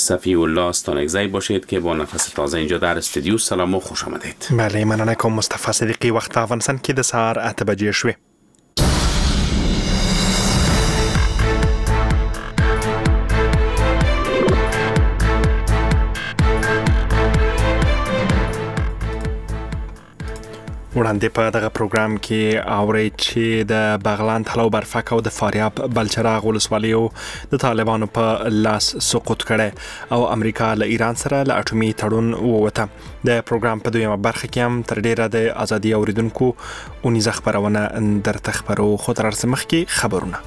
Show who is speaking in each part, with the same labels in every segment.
Speaker 1: صفی الله ستانکزی باشید که با نفس تازه اینجا در استودیو. سلام و خوش آمدید.
Speaker 2: بله، مننه کوم مصطفی صدیقی. وخت په افغانستان کې د سهار 8 بجې شوې. وړاندې په دغه پروګرام کې اوري چې د بغلان تلو برفک او د فاریاب بلچراغ ولسوالیو د طالبانو په لاس سقوط کړي او امریکا له ایران سره له اټومي تړون ووته. د پروګرام په دویمه برخه کې هم تر ډیره د ازادي اوریدونکو اونیزه خبرونه درته خبرو. خو تر څه مخکې خبرونه.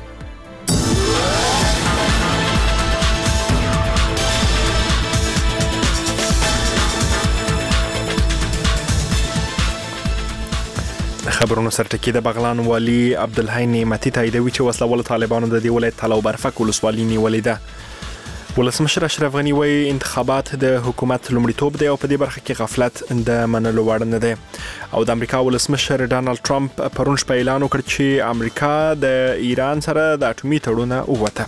Speaker 2: خبرونو سرټکی د بغلان والی عبدالحی نعمتي تاییدوي چې وسله وال طالبانو د دې ولایت تلو برفک ولسوالۍ نیولې ده. ولسمشر اشرف غنی وایي انتخابات د حکومت لومړیتوب دی او په دې برخه کې غفلت د منلو وړ نه دی. او د امریکا ولسمشر ډانلډ ټرمپ پرون شپه اعلان وکړ چې امریکا د ایران سره د اټومي تړون ووته.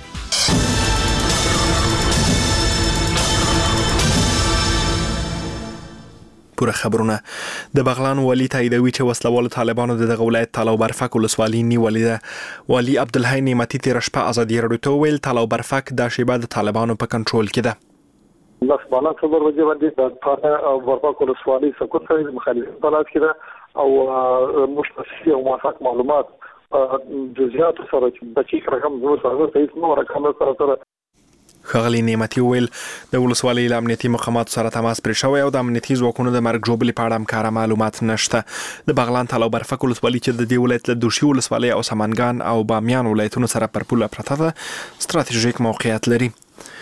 Speaker 2: پوره خبرونه. د بغلان والی تاییدوي چې وسله وال طالبانو د دغه ولایت تلو برفک ولسوالۍ نیولې ده. والی عبدالحی نعمتي تیر شپه ازادي راډیو ته ویل تلو برفک د شیبه د طالبانو په کنټرول کې ده.
Speaker 3: لاس بالا خبر وجه باندې د طالبانو برفک ولسوالۍ سقوط سره مخالفت حالات کړه او مشترک او موافق معلومات جزئیات سره چې بچی رقم زموږ سره هیڅ نو رقم سره
Speaker 2: ښاغلي نعمتي ویل د ولسوالۍ له امنیتي مقاماتو سره تماس پرې شوی او د امنیتي ځواکونو د مرګ ژوبلې په اړه هم کاره معلومات نشته. د بغلان تلو برفک ولسوالۍ چې د دې ولایت له دوشي ولسوالۍ او سمنګان او بامیان ولایتونو سره پر پوله پرته ده، ستراتیژیک موقعیت لري.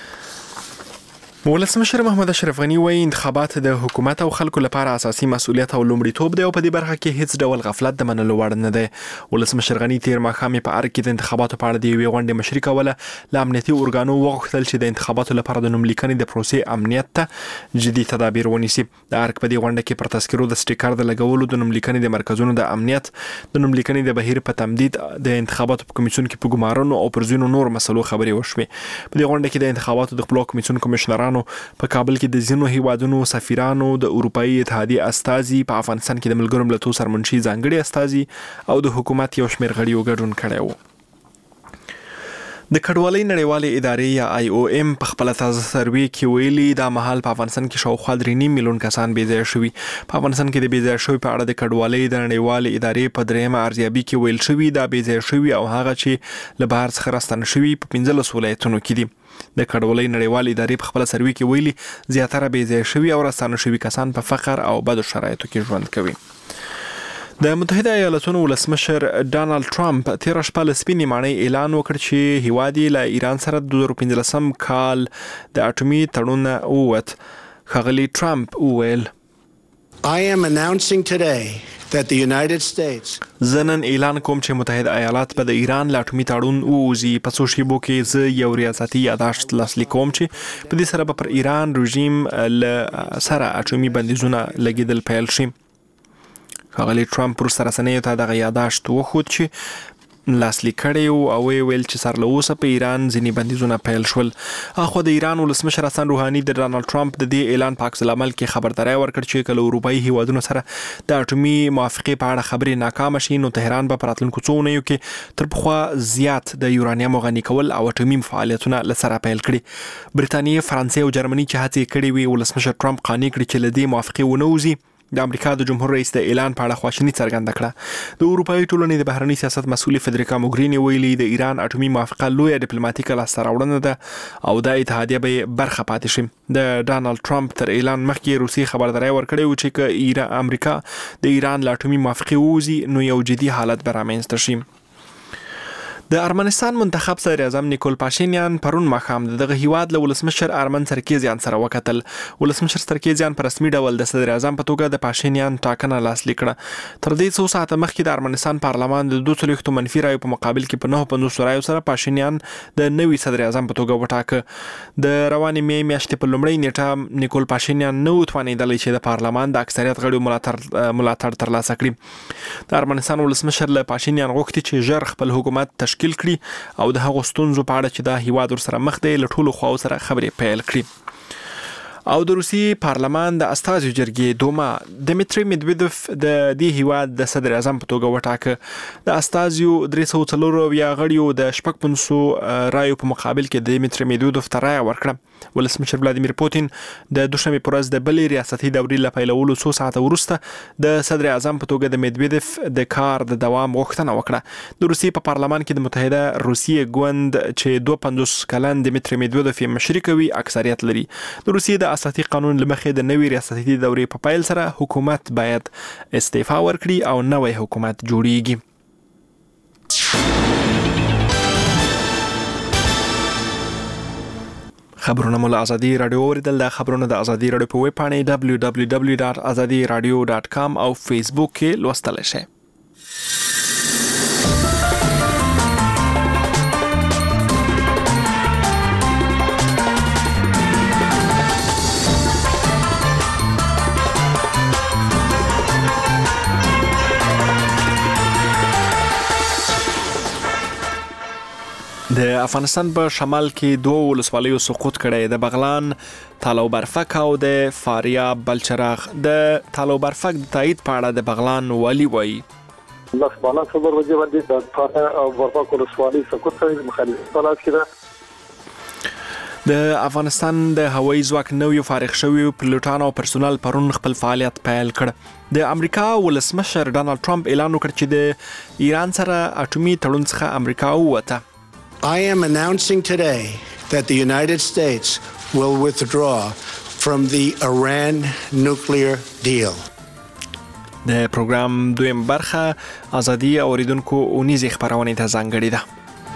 Speaker 2: ولسمشر محمد اشرف غنی وایي انتخابات د حکومت او خلکو لپاره اساسي مسؤلیت او لومړیتوب دی او په دې برخه کې هیڅ ډول غفلت د منلو وړ نه دی. ولسمشر غنی تیر ماښام په ارګ کې د انتخاباتو په اړه د یوې غونډې مشري کوله. له امنیتي ارګانو وغوښتل چې د انتخاباتو لپاره د نوملیکنې د پروسې امنیت ته جدي تدابیر ونیسي. د ارګ په دې غونډه کې پر تذکرو د سټیکر د لګولو، د نوملیکنې د مرکزونو د امنیت، د نوملیکنې د بهیر په تمدید، د انتخاباتو په کمیسیون کې په ګمارنو او پر ځینو نور مسلو خبرې وشوې. په دې غونډه کې د انتخاباتو د خپلواک کمیسیون کمشنرانو په کابل کې د ځینو هیوادونو سفیرانو، د اروپאי اتحادیې استازي، په افغانستان کې د ملګرو ملتونو سرمنشي ځانګړي استازي او د حکومت یو شمېر غړیو ګډون کړی و. د کډوالۍ نړیوالې ادارې یا IOM په خپل تازه سروې کې ویلي دا مهال په افغانستان کې شاوخوا 3.5 میلیون کسان بې ځایه شوي. په افغانستان کې د بې ځایه شوي په اړه د کډوالۍ د نړیوالې ادارې په دریمه ارزیابي کې ویل شوي دا بې ځایه شوي او هغه چې له بهر څخه راستنه شوي په 15 ولایتونو کې دي. د کډوالۍ نړیوالې ادارې په خپل سروې کې ویلي زیاتره بې ځایه شوي او راستنه شوي کسان په فقر او بدو شرایطو کې ژوند کوي. د متحده ایالاتونو ولسمشر ډانلډ ټرمپ تیر شپه له سپینې ماڼۍ اعلان وکړ چې هیواد یې له ایران سره د 2015 کال د اټومي تړون ووت. ښاغلي ټرمپ وویل
Speaker 4: I am announcing today that the United States
Speaker 2: زنن اعلان کوم چې متحده ایالات په د ایران له اټومي تړون ووځي. په څو شیبو کې زه یو ریاستي یادداشت لاسلیک کوم چې په دې سره به پر ایران رژیم له سره اټومي بندیزونه لګیدل پیل شي. ښاغلي ټرمپ وروسته رسنیو ته دغه یادداشت وښود چې لاسلیک کړی او ویل چې سر له اوسه په ایران ځینې بندیزونه پیل شول. اخو د ایران ولسمشر حسن روحاني د ډانلډ ټرمپ د دې اعلان په عکس العمل کې خبرداری ورکړ چې کله اروپایي هیوادونو سره د اټومي موافقې په اړه خبرې ناکامه شي نو تهران به په راتلونکو څو اونیو کې تر پخوا زیات د یورانیم غني کول او اټومي فعالیتونه له سره پیل کړي. برتانیې، فرانسې او جرمني چې هڅې کړې وي ولسمشر ټرمپ قانع کړي چې له دې موافقې ونه وځي. د امریکا د جمهور رئیس د اعلان په اړه خواشیني څرګنده کړه. د اروپایي ټولنې د بهرني سیاست مسؤل فدریکا موګریني ویلي د ایران اټومي موافقه لویه ډیپلوماټیکه لاسته راوړنه ده او د اتحادیه به برخه پاتې شي. د ډانلډ ټرمپ تر اعلان مخکې روسي خبرداری ورکړی و چې که امریکا د ایران له اټومي موافقې ووځي نو یو جدي حالت به رامنځته شي. د ارمنستان منتخب صدر اعظم نیکول پاشینیان پرون ماښام دغه هیواد له ولسمشر ارمن سرکیزیان سره وکتل. ولسمشر سرکیزیان په رسمي ډول د صدر اعظم په توګه د پاشینیان ټاکنه لاسلیک کړه. تر دې څو ساعته مخکې د ارمنستان پارلمان د 2 منفي رایو په مقابل کې په 950 رایو سره پاشینیان د نوي صدر اعظم په توګه وټاکه. د روانې مې میاشتې په لومړۍ نیټه نیکول پاشینیان نه وتوانېدلی چې د پارلمان د اکثریت غړو ملاتړ ترلاسه کړي. د ارمنستان ولسمشر له پاشینیان غوښتي چې ژر خپل حکومت تشکیل تشکیل کړي او د هغو ستونزو په اړه چې دا هیواد ورسره مخ دی له ټولو خواو سره خبرې پیل کړي. او د روسي پارلمان د استازو جرګې دوما دمیتری میدویدوف د دې هیواد د صدر اعظم په توګه وټاکه. د استازو 340 یا غړیو د 55 رایو په مقابل کې د دمیتری میدویدوف ته رایه ورکړه. ولسمشر ولادیمیر پوتین د دوشنبه پر ورځ د بلې ریاستي دورې له پیلولو څو ساعته وروسته د صدر اعظم په توګه د میدویدوف د کار د دوام غوښتنه وکړه. د روسي په پارلمان کې د متحده روسیې ګوند چې 52 کلن دمیتری میدویدوف مشري کوي اکثریت لري. د روسي د اساسي قانون لمخې د نوې ریاستي دورې په پیل سره حکومت باید استعفا ورکړي او نوې حکومت جوړیږي. خبرونه مول ازادي رادیو اوریدل. د خبرونه د ازادي رادیو په ویب پاڼه www.azadiradio.com او فیسبوک کې لوستل شي. د افغانستان په شمال کې دوه ولسوالیو سقوط کړی، د بغلان تالو برفک او د فاریاب بلچراغ. د تالو برفک د تایید په اړه د بغلان والی وایي
Speaker 3: الله سبحانه صدر وجه باندې د فاریاب او برفک ولسوالۍ سقوط کړی مخالفت تلاش کړه.
Speaker 2: د افغانستان د هوایي ځواک نویو فارغ شویو پیلوټانو او پرسونل پرون خپل فعالیت پیل کړ. د امریکا ولسمشر ډانلډ ټرمپ اعلان وکړ چې د ایران سره اټومي تړون څخه امریکا ووته.
Speaker 4: I am announcing today that the United States will withdraw from the Iran nuclear deal.
Speaker 2: د پروګرام دویم برخه ازادي اوریدونکو اونیزې خبرونه ته ځانګړې ده.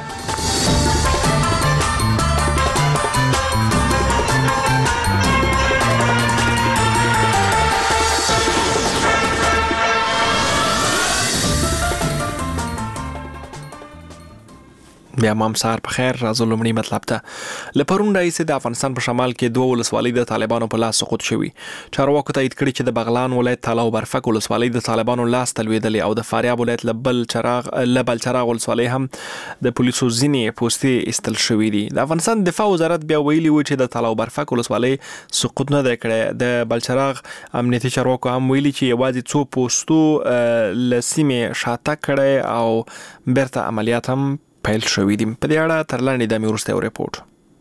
Speaker 2: بیا مام سار په خیر. راځو لومړی مطلب ته. لپرون رئیس د افغانستان په شمال کې دوه ولسوالۍ د طالبانو په لاس سقوط شوي. چارواکو تایید کړي چې د بغلان ولایت تالو برفک ولسوالۍ د طالبانو لاس تلویدلې او د فاریاب ولایت بلچراغ ولسوالۍ هم د پولیسو ځینې پوستې ایستل شوې دي. د افغانستان دفاع وزارت بیا ویلي و چې د تالو برفک ولسوالۍ سقوط نه دی کړی. د بلچراغ امنیتي چارواکو هم ویلي چې یوازې څو پوستو له سیمې شاته کړی او بیرته عملیات هم پیل شوی دي. په دې اړه تر لاندې د وروسته یو ریپورت.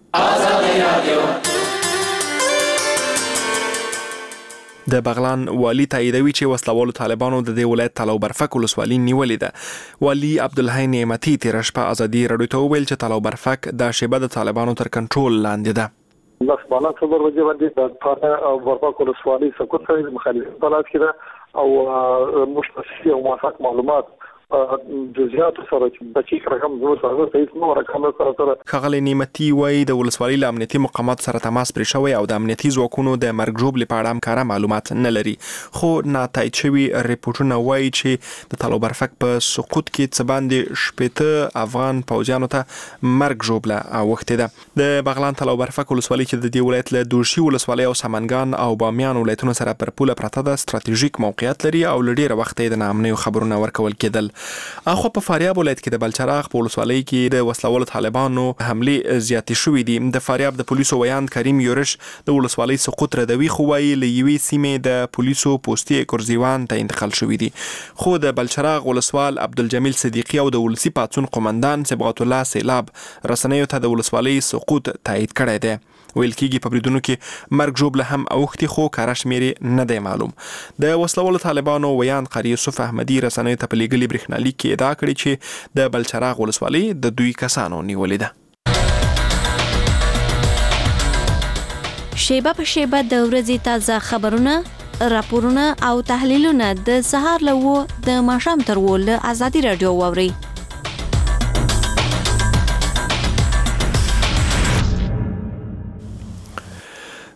Speaker 2: د بغلان والی تاییدوي چې وسلوالو طالبانو د دې ولایت تالو برفک ولسوالۍ نیولې ده. والی عبدالحی نعمتي تېره شپه ازادي راډیو ته وویل چې تالو برفک دا شیبه د طالبانو تر کنټرول لاندې ده.
Speaker 3: الله سبحانه صدر وجه باندې د فاریاب او برفک ولسوالۍ سقوط کړی مخالفت تلاش کړه او مشخص او موثق معلومات جزئیات سره چې بچی رقم زموږ سره هیڅ نو رقم سره
Speaker 2: خغل نعمتي وایي د ولسوالۍ له امنیتي مقامات سره تماس پرې شوی او د امنیتي ځواکونو د مرګ ژوبلې په اړه هم کاره معلومات نه لري. خو ناتایید شوي ریپورټونه وایي چې د تالو برفک په سقوط کې څه باندې 80 افغان پوځیانو ته مرګ ژوبله اوښتې ده. د بغلان تالو برفک ولسوالۍ چې د دې ولایت له دوشي ولسوالۍ او سمنګان او بامیان ولایتونو سره پر پوله پرته ده، ستراتیژیک موقعیت لري او له ډېره وخته د ناامنیو خبرونه ورکول کېدل. اخو په فاریاب ولایت کې د بلچراغ په ولسوالۍ کې د وسلوالو طالبانو حملې زیاتې شوې دي. د فاریاب د پولیسو ویاند کریم یورش د ولسوالۍ سقوط ردوي خو وایي له یوې سیمې د پولیسو پوستې کرزیوان ته انتقال شوې دي. خو د بلچراغ ولسوال عبدالجمیل صدیقی او د ولسی پاڅون قومندان صبغت الله سیلاب رسنیو ته د ولسوالۍ سقوط تایید کړی دی. ویل کېږي په بریدونو کې مرګ ژوبله هم اوښتې خو کاره شمېرې نه دی معلوم. د وسلوالو طالبانو ویاند قاری یوسف احمدي رسنیو ته په لیږلي برېښنالیک کې ادعا کړې چې د بلچراغ ولسوالۍ د دوی کسانو نیولې ده.
Speaker 5: شیبه په شیبه د ورځې تازه خبرونه، راپورونه او تحلیلونه د سهار له 9 د ماښام تر 10 له ازادي راډیو واورئ.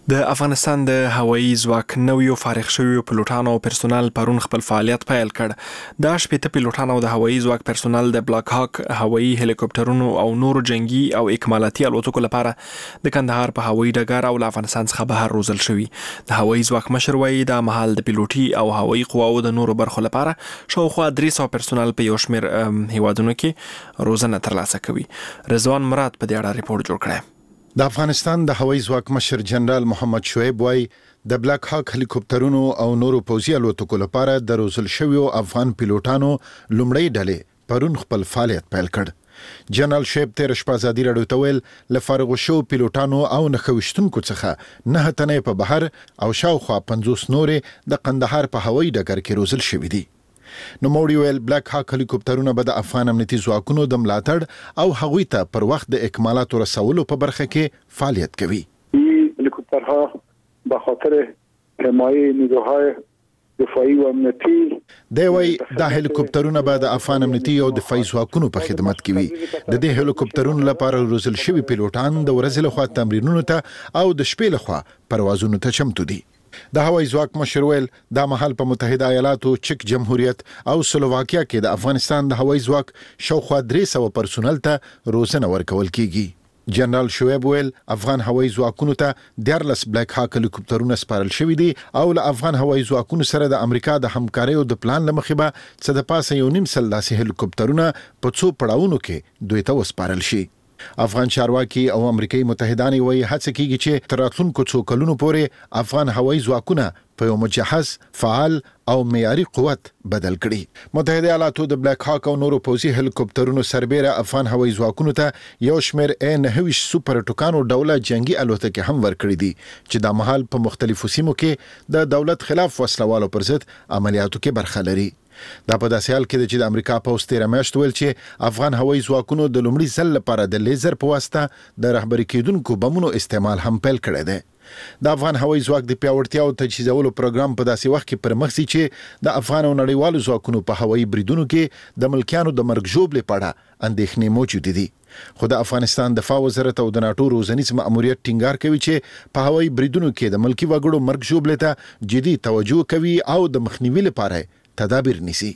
Speaker 2: د افغانستان د هوایي ځواک نویو فارغ شویو پیلوټانو او پرسونل پرون خپل فعالیت پیل کړ. دا شپېته پیلوټان او د هوایي ځواک پرسونل د بلاک هاک هوایي هلیکوپټرونو او نورو جنگي او اکمالاتي الوتکو لپاره د کندهار په هوایي ډګر او له افغانستان څخه بهر روزل شوي. د هوایي ځواک مشر وایي دا مهال د پیلوټي او هوایي قواو د نورو برخو لپاره شاوخوا 300 پرسونل په یو شمېر هیوادونو کې روزنه ترلاسه کوي. رضوان مراد په دې اړه ریپورت جوړ کړی.
Speaker 6: د افغانستان د هوایي ځواک مشر جنرال محمد شعیب وایي د بلاک هاک هلیکوپټرونو او نورو پوځي الوتکو لپاره د روزل شویو افغان پیلوټانو لومړی ډلې پرون خپل فعالیت پیل کړ. جنرال شعیب تیر شپه ازادي راډیو ته ویل له فارغو شوو پیلوټانو او نښویشتونکو څخه 9 تنې په بهر او شاوخوا 50 نورې د قندهار په هوایي ډګر کې روزل شوي دي. نو موړي ویل بلاک هاک هلیکوپټرونه به د افغان امنیتي ځواکونو د ملاتړ او هغوی ته پر وخت د اکمالاتو رسولو په برخه کې فعالیت کوي.
Speaker 3: این هلیکوپترها به خاطر حمایه نیروهای دفاعی و امنیتی
Speaker 6: دی وای د هلیکوپټرونه به د افغان امنیتي او دفاعي ځواکونو په خدمت کې وي. د دې هلیکوپټرونو لپاره روزل شوي پیلوټان د ورځې لخوا تمرینونو ته او د شپې لخوا پروازونو ته چمتو دي. د هوایي ځواک مشر ویل دا مهال په متحده ایالاتو، چک جمهوریت او سلوواکیا کې د افغانستان د هوایي ځواک شاوخوا 300 پرسونل ته روزنه ورکول کیږي. جنرال شعیب ویل افغان هوایي ځواکونو ته 14 بلاک هاک هلیکوپټرونه سپارل شوي دي او له افغان هوایي ځواکونو سره د امریکا د همکارۍ او د پلان له مخې به څه د پاسه 1.5 سل داسې هلیکوپټرونه په څو پړاوونو کې دوی ته وسپارل شي. افغان چارواکي او امریکایي متحدان وایي هڅه کیږي چې تر راتلونکو څو کلونو پورې افغان هوایي ځواکونه په یو مجهز، فعال او معیاري قوت بدل کړي. متحده ایالاتو د بلاک هاک او نورو پوځي هلیکوپټرونو سربېره افغان هوایي ځواکونو ته یو شمېر A9 سوپر ټوکانو ډوله جنگي الوتکې هم ورکړي دي چې د مهال په مختلفو سیمو کې د دولت خلاف وسلوالو پر ضد عملیاتو کې برخه لري. دا په داسې حال کې چې د امریکا پوځ تیره میاشت ویل چې افغان هوایي ځواکونو د لومړي ځل لپاره د لیزر په واسطه د رهبري کېدونکو بمونو استعمال هم پیل کړی دی. د افغان هوایي ځواک د پیاوړتیا او تجهیزولو پروګرام په داسې وخت کې پر مخ سي چې د افغان او نړیوالو ځواکونو په هوایي بریدونو کې د ملکیانو د مرګ ژوبلې په اړه اندېښنې موجودې دي. خو د افغانستان دفاع وزارت او د ناټو روزنیز مأموریت ټینګار کوي چې په هوایي بریدونو کې د ملکی وګړو مرګ ژوبلې ته جدي توجه کوي او د مخنیوي لپاره تدابیر نیسي.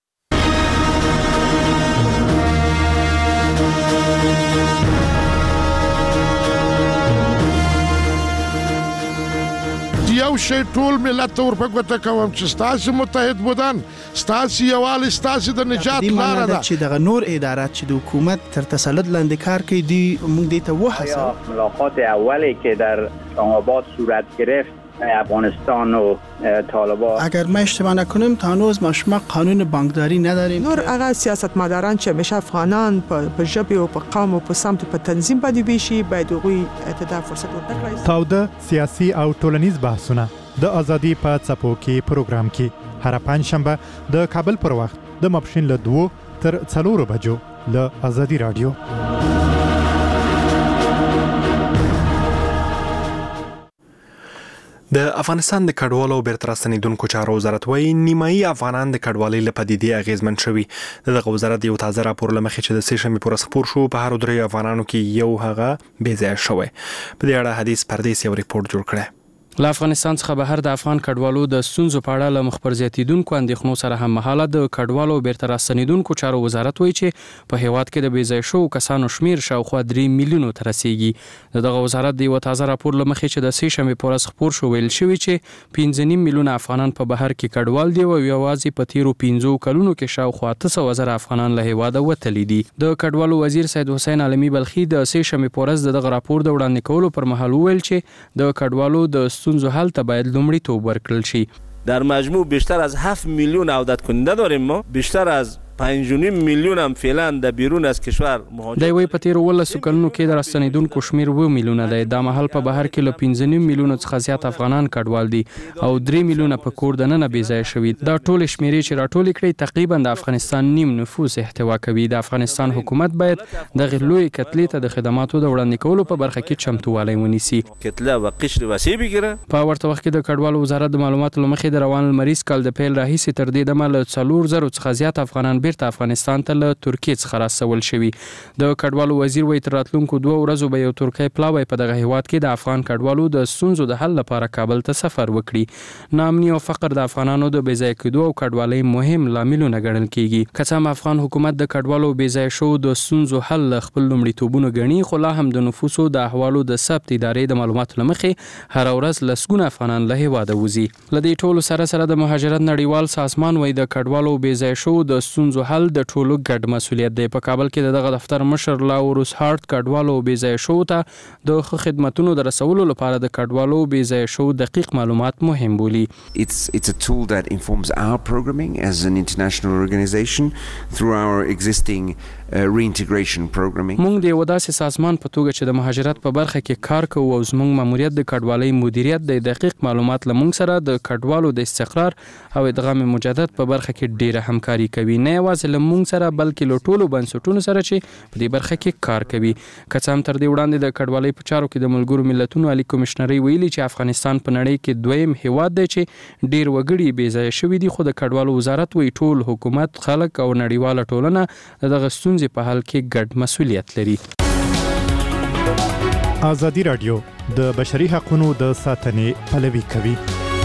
Speaker 7: یو شی ټول ملت ته ورپګوته کوم چې ستاسو متحد بودن، ستاسو یووالی، ستاسو د نجات لاره ده.
Speaker 8: چې دغه نور ادارات چې د حکومت تر تسلط لاندې کار کوي دی موږ دې ته وحسه.
Speaker 9: ملاقات اولی که در اسلام‌آباد صورت گرفت افغانستان و طالبان،
Speaker 8: اگر ما اشتباه نکنیم تا هنوز ما قانون بانکداری نداریم.
Speaker 10: نور هغه سیاستمداران چې همیشه افغانان په ژبه او په قوم او په سمت په تنظیم باندې ویشي باید هغوی ته فرصت ورکړي.
Speaker 11: تاوده سیاسي او ټولنیز بحثونه د ازادي په څپو کې پروګرام کې هر پنځشنبه د کابل پر وخت د ماپښین له 2 تر 4 بجو له ازادي رادیو.
Speaker 2: د افغانستان د کډوالو بیرته راستنیدونکو چارو وزارت وایي نیمایي افغانان د کډوالۍ له پدیدې اغېزمن شوي. دغه وزارت یو تازه راپور له مخې چې د سې شنبې په ورځ خپور شو په هر 3 افغانانو کې یو هغه بې ځایه شوی. په دې اړه حدیث پردیس یو ریپورت جوړ کړی.
Speaker 12: له افغانستان څخه بهر د افغان کډوالو د ستونزو په اړه له مخبر زیاتیدونکو اندېښنو سره هم مهاله د کډوالو بیرته راستنیدونکو چارو وزارت وایي چې په هیواد کې د بې ځای شوو کسانو شمیر شاوخوا 3 میلیونو ته رسیږي. دغه وزارت د یو تازه راپور له مخې چې د سې شنبې په ورځ خپور شو ویل شوی چې 15 میلیونه افغانان په بهر کې کډوال دي او یوازې په تیرو 15 کلونو کې شاوخوا 800,000 افغانان له هیواده وتلي دي. د کډوالو وزیر سید حسین عالمي بلخي د سې شنبې په ورځ دغه راپور د وړاندې کولو پر مهال ویل چې د کډوالو د ستونزو حل ته باید لومړیتوب ورکړل شي.
Speaker 13: در مجموع بیشتر از 7 میلیون عودت کننده داریم. ما بیشتر از 5.5 میلیون هم فعلا در بیرون از کشور مهاجرت.
Speaker 12: دی وی په تیر 18 کلونو کې د راستنیدونکو شمیر 2 میلیونه دی. د مهال په بهر کې له 15 میلیونو څخه زیات افغانان کډوال دي او 3 میلیونه په کور دننه بې ځای شوي. دا ټول شمیرې چې راټول کړي تقریبا د افغانستان نیم نفوس احتوا کوي. د افغانستان حکومت باید د غلوی کتلې ته د خدماتو د وړاندې کولو په برخه کې چمتووالی ونیسي.
Speaker 13: کتله و قشر وسیع بگیره.
Speaker 12: په ورته وخت کې د کډوالو وزارت د معلوماتو لمخې د روان لمریز کال د پیل راهیسې تر دې دمه له 4,000 څخه زیات افغانان بیرته افغانستان ته له ترکیې څخه راستول شوي. د کډوالو وزیر وایي تر راتلونکو 2 ورځو به یو ترکی پلاوی په دغه هیواد کې د افغان کډوالو د ستونزو د حل لپاره کابل ته سفر وکړي. ناامني او فقر د افغانانو د بې ځای کېدو او کډوالۍ مهم لاملونه ګڼل کیږي. که څه هم افغان حکومت د کډوالو بې ځای شو د ستونزو حل خپل لومړیتوبونه ګڼي، خو لا هم د نفوسو د احوالو د ثبت ادارې د معلوماتو له مخې هر ورځ لسګونه افغانان له هیواده وځي. له دې ټولو سره د مهاجرت نړیوال سازمان وایي د کډوالو بې ځای شو د ستونزو حل د ټولو ګډ مسؤلیت دی. په کابل کې دغه دفتر مشر لاوروس هارت کډوالو بې ځای شو ته د ښه خدمتونو د رسولو لپاره د کډوالو بې ځای شو دقیق معلومات مهم بولي.
Speaker 14: It's a tool that informs our programming as an international organization through our existing reintegration programming.
Speaker 12: موږ د یو داسې سازمان په توګه چې د مهاجرت په برخه کې کار کوو او زموږ ماموریت د کډوالۍ مدیریت د دقیق معلومات لمونږ سره د کډوالو د استقرار او ادغام مجدد په برخه کې ډیره همکاري کوي، نه یوازې لمونږ سره بلکې له ټولو بنسټونو سره چې په دې برخه کې کار کوي. که څه هم تر دې وړاندې د کډوالۍ په چارو کې د ملګرو ملتونو عالی کمشنري ویلي چې افغانستان په نړۍ کې دویم هیواد دی چې ډیر وګړي بې ځایه شوي دي، خو د کډوالو وزارت وایي ټول حکومت، خلک او نړیواله ټولنه دغه ستونزې په حل کې ګډ مسؤلیت لري.
Speaker 11: ازادي راډیو د بشري حقوقو د ساتنې پلوي کوي.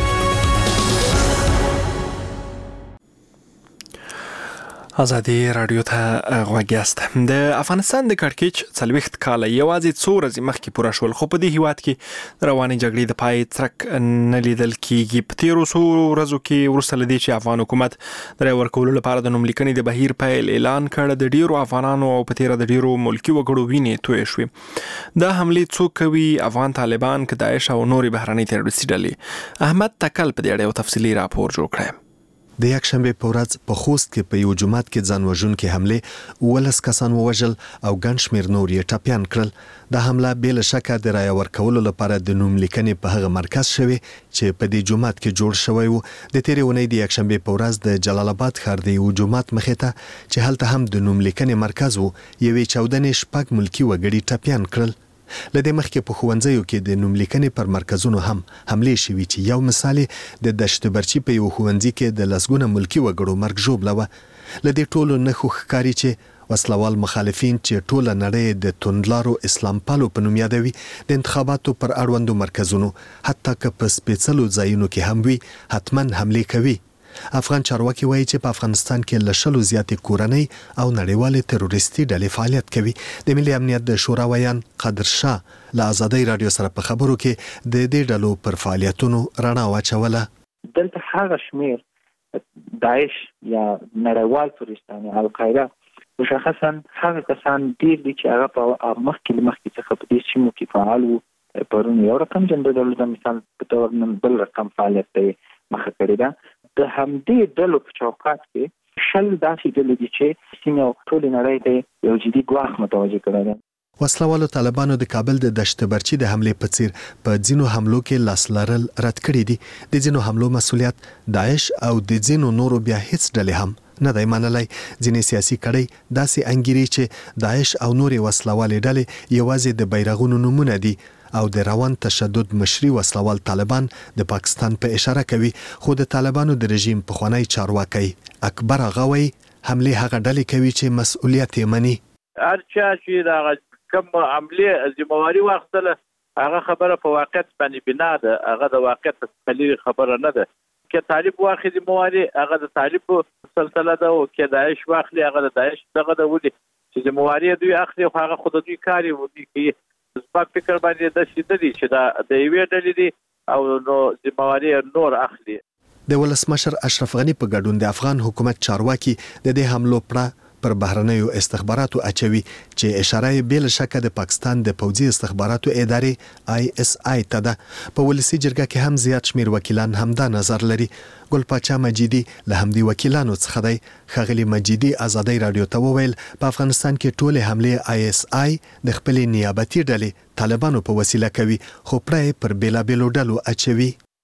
Speaker 2: ازادي راډیو ته غوږ یاست. د افغانستان د کړکېچ 40 کاله یوازې څو ورځې مخکې پوره شول، خو په دې هیواد کې روانې جګړې د پای څرک نه لیدل کیږي. په تیرو څو ورځو کې وروسته له دې چې افغان حکومت د رای ورکولو لپاره د نوملیکنې د بهیر پیل اعلان کړ، د ډیرو افغانانو او په تیره د ډیرو ملکی وګړو وینې تویې شوې. دا حملې څوک کوي؟ افغان طالبان که داعش او نورې بهرنۍ تروریستي ډلې؟ احمد تکل په دې اړه یو تفصیلي راپور جوړ کړی.
Speaker 15: د یکشنبه په ورځ په خوست کې په یو جماعت کې ځان وژونکي حمله 11 کسان ووژل او ګڼ شمېر نور یې ټپیان کړل. دا حمله بې له شکه د رای ورکولو لپاره د نوملیکنې په هغه مرکز شوی چې په دې جماعت کې جوړ شوی و. د تیرې اونۍ د یکشنبه په ورځ د جلال آباد ښار د یو جماعت مخې ته چې هلته هم د نوملیکنې مرکز و، یوې چاودنې شپږ ملکی وګړي ټپیان کړل. لدې مخکې په ښوونځیو کې د نوملیکنې پر مرکزونو هم حملې شوي چې یو مثال د دشت برچی په یو ښوونځي کې د لسګونه ملکی وګړو مرګ ژوبله وه. لدې ټولو نښو ښکاري چې وسلوال مخالفین چې ټوله نړۍ د توندلارو اسلام پالو په نوم یادوي د انتخاباتو پر اړوندو مرکزونو حتی که په سپېڅلو ځایونو کې هم وي حتما حملې کوي. افغان چارواکي وایي چې په افغانستان کې له 100 زیاتې کورنۍ او نړیوالې تروریستي ډلې فعالیت کوي. د ملي امنیت د شورا ویان قادر شاه له ازادۍ راډیو سره په خبرو کې د دې ډلو پر فعالیتونو رڼا واچوله.
Speaker 16: دلته هغه شمیر داعش یا نړیوال تروریستان القاعده مشخصا هغه کسان ډیر دي چې هغه په مخکې څخه په دې سیمو کې فعال وو. پرون یو رقم جنډر د مثال په تور نن بل رقم فعالیت دی مخه کړی ده. د همدې ډلو په چوکاټ کې شل داسې ډلې دي چې سیمه ټولې نړۍ ته یو جدي ګواښ متوجه کړی دی.
Speaker 15: وسلوالو طالبانو د کابل د دشت برچی د حملې په څیر په ځینو حملو کې لاس لرل رد کړي دي. د ځینو حملو مسؤلیت داعش او د ځینو نورو بیا هیڅ ډلې هم نه دی منلی. ځینې سیاسي کړۍ داسې انګیري چې داعش او نورې وسلوالې ډلې یوازې د بیرغونو نومونه دي او د روان تشدد مشري وسلوال طالبان د پاکستان په اشاره کوي. خو د طالبانو د رژیم پخوانی چارواکي اکبر غوي حمله هغه ډلې کوي چې مسؤلیت یې مني.
Speaker 17: هر چا چې دا کوم عمله ذمہواری واخیستله هغه خبره په واقعیت باندې بنا ده، هغه د واقعیت په خبره نه ده. که طالب واخلي ذمہواری هغه د طالب سلسله ده، او که داعش واخلي هغه د داعش دغه ده. ولې چې ذمہواری دوی اخلي خو هغه خود دوی کاری ودی کوي. په فکر باندې د شیدلی چې دا د یوې ډلې دي او نو ذمہواری نور اخلي.
Speaker 15: د ولسمشر اشرف غنی په ګډون د افغان حکومت چارواکي د دې حملو پر بهرنیو استخباراتو اچوي چې اشاره یې بل شکه د پاکستان د پوځي استخباراتو ادارې ISI ته ده. په ولسی جرګه کې هم زیات شمیر وکیلان همدا نظر لري. ګل پاچا مجیدی له همدې وکیلانو څخه دی. خغلی مجیدی ازادۍ رادیو ته وویل په افغانستان کې ټول حمله ISI د خپل نیابتي ډلې طالبانو په وسیله کوي، خو پرې پر بیلابیلو ډلو اچوي.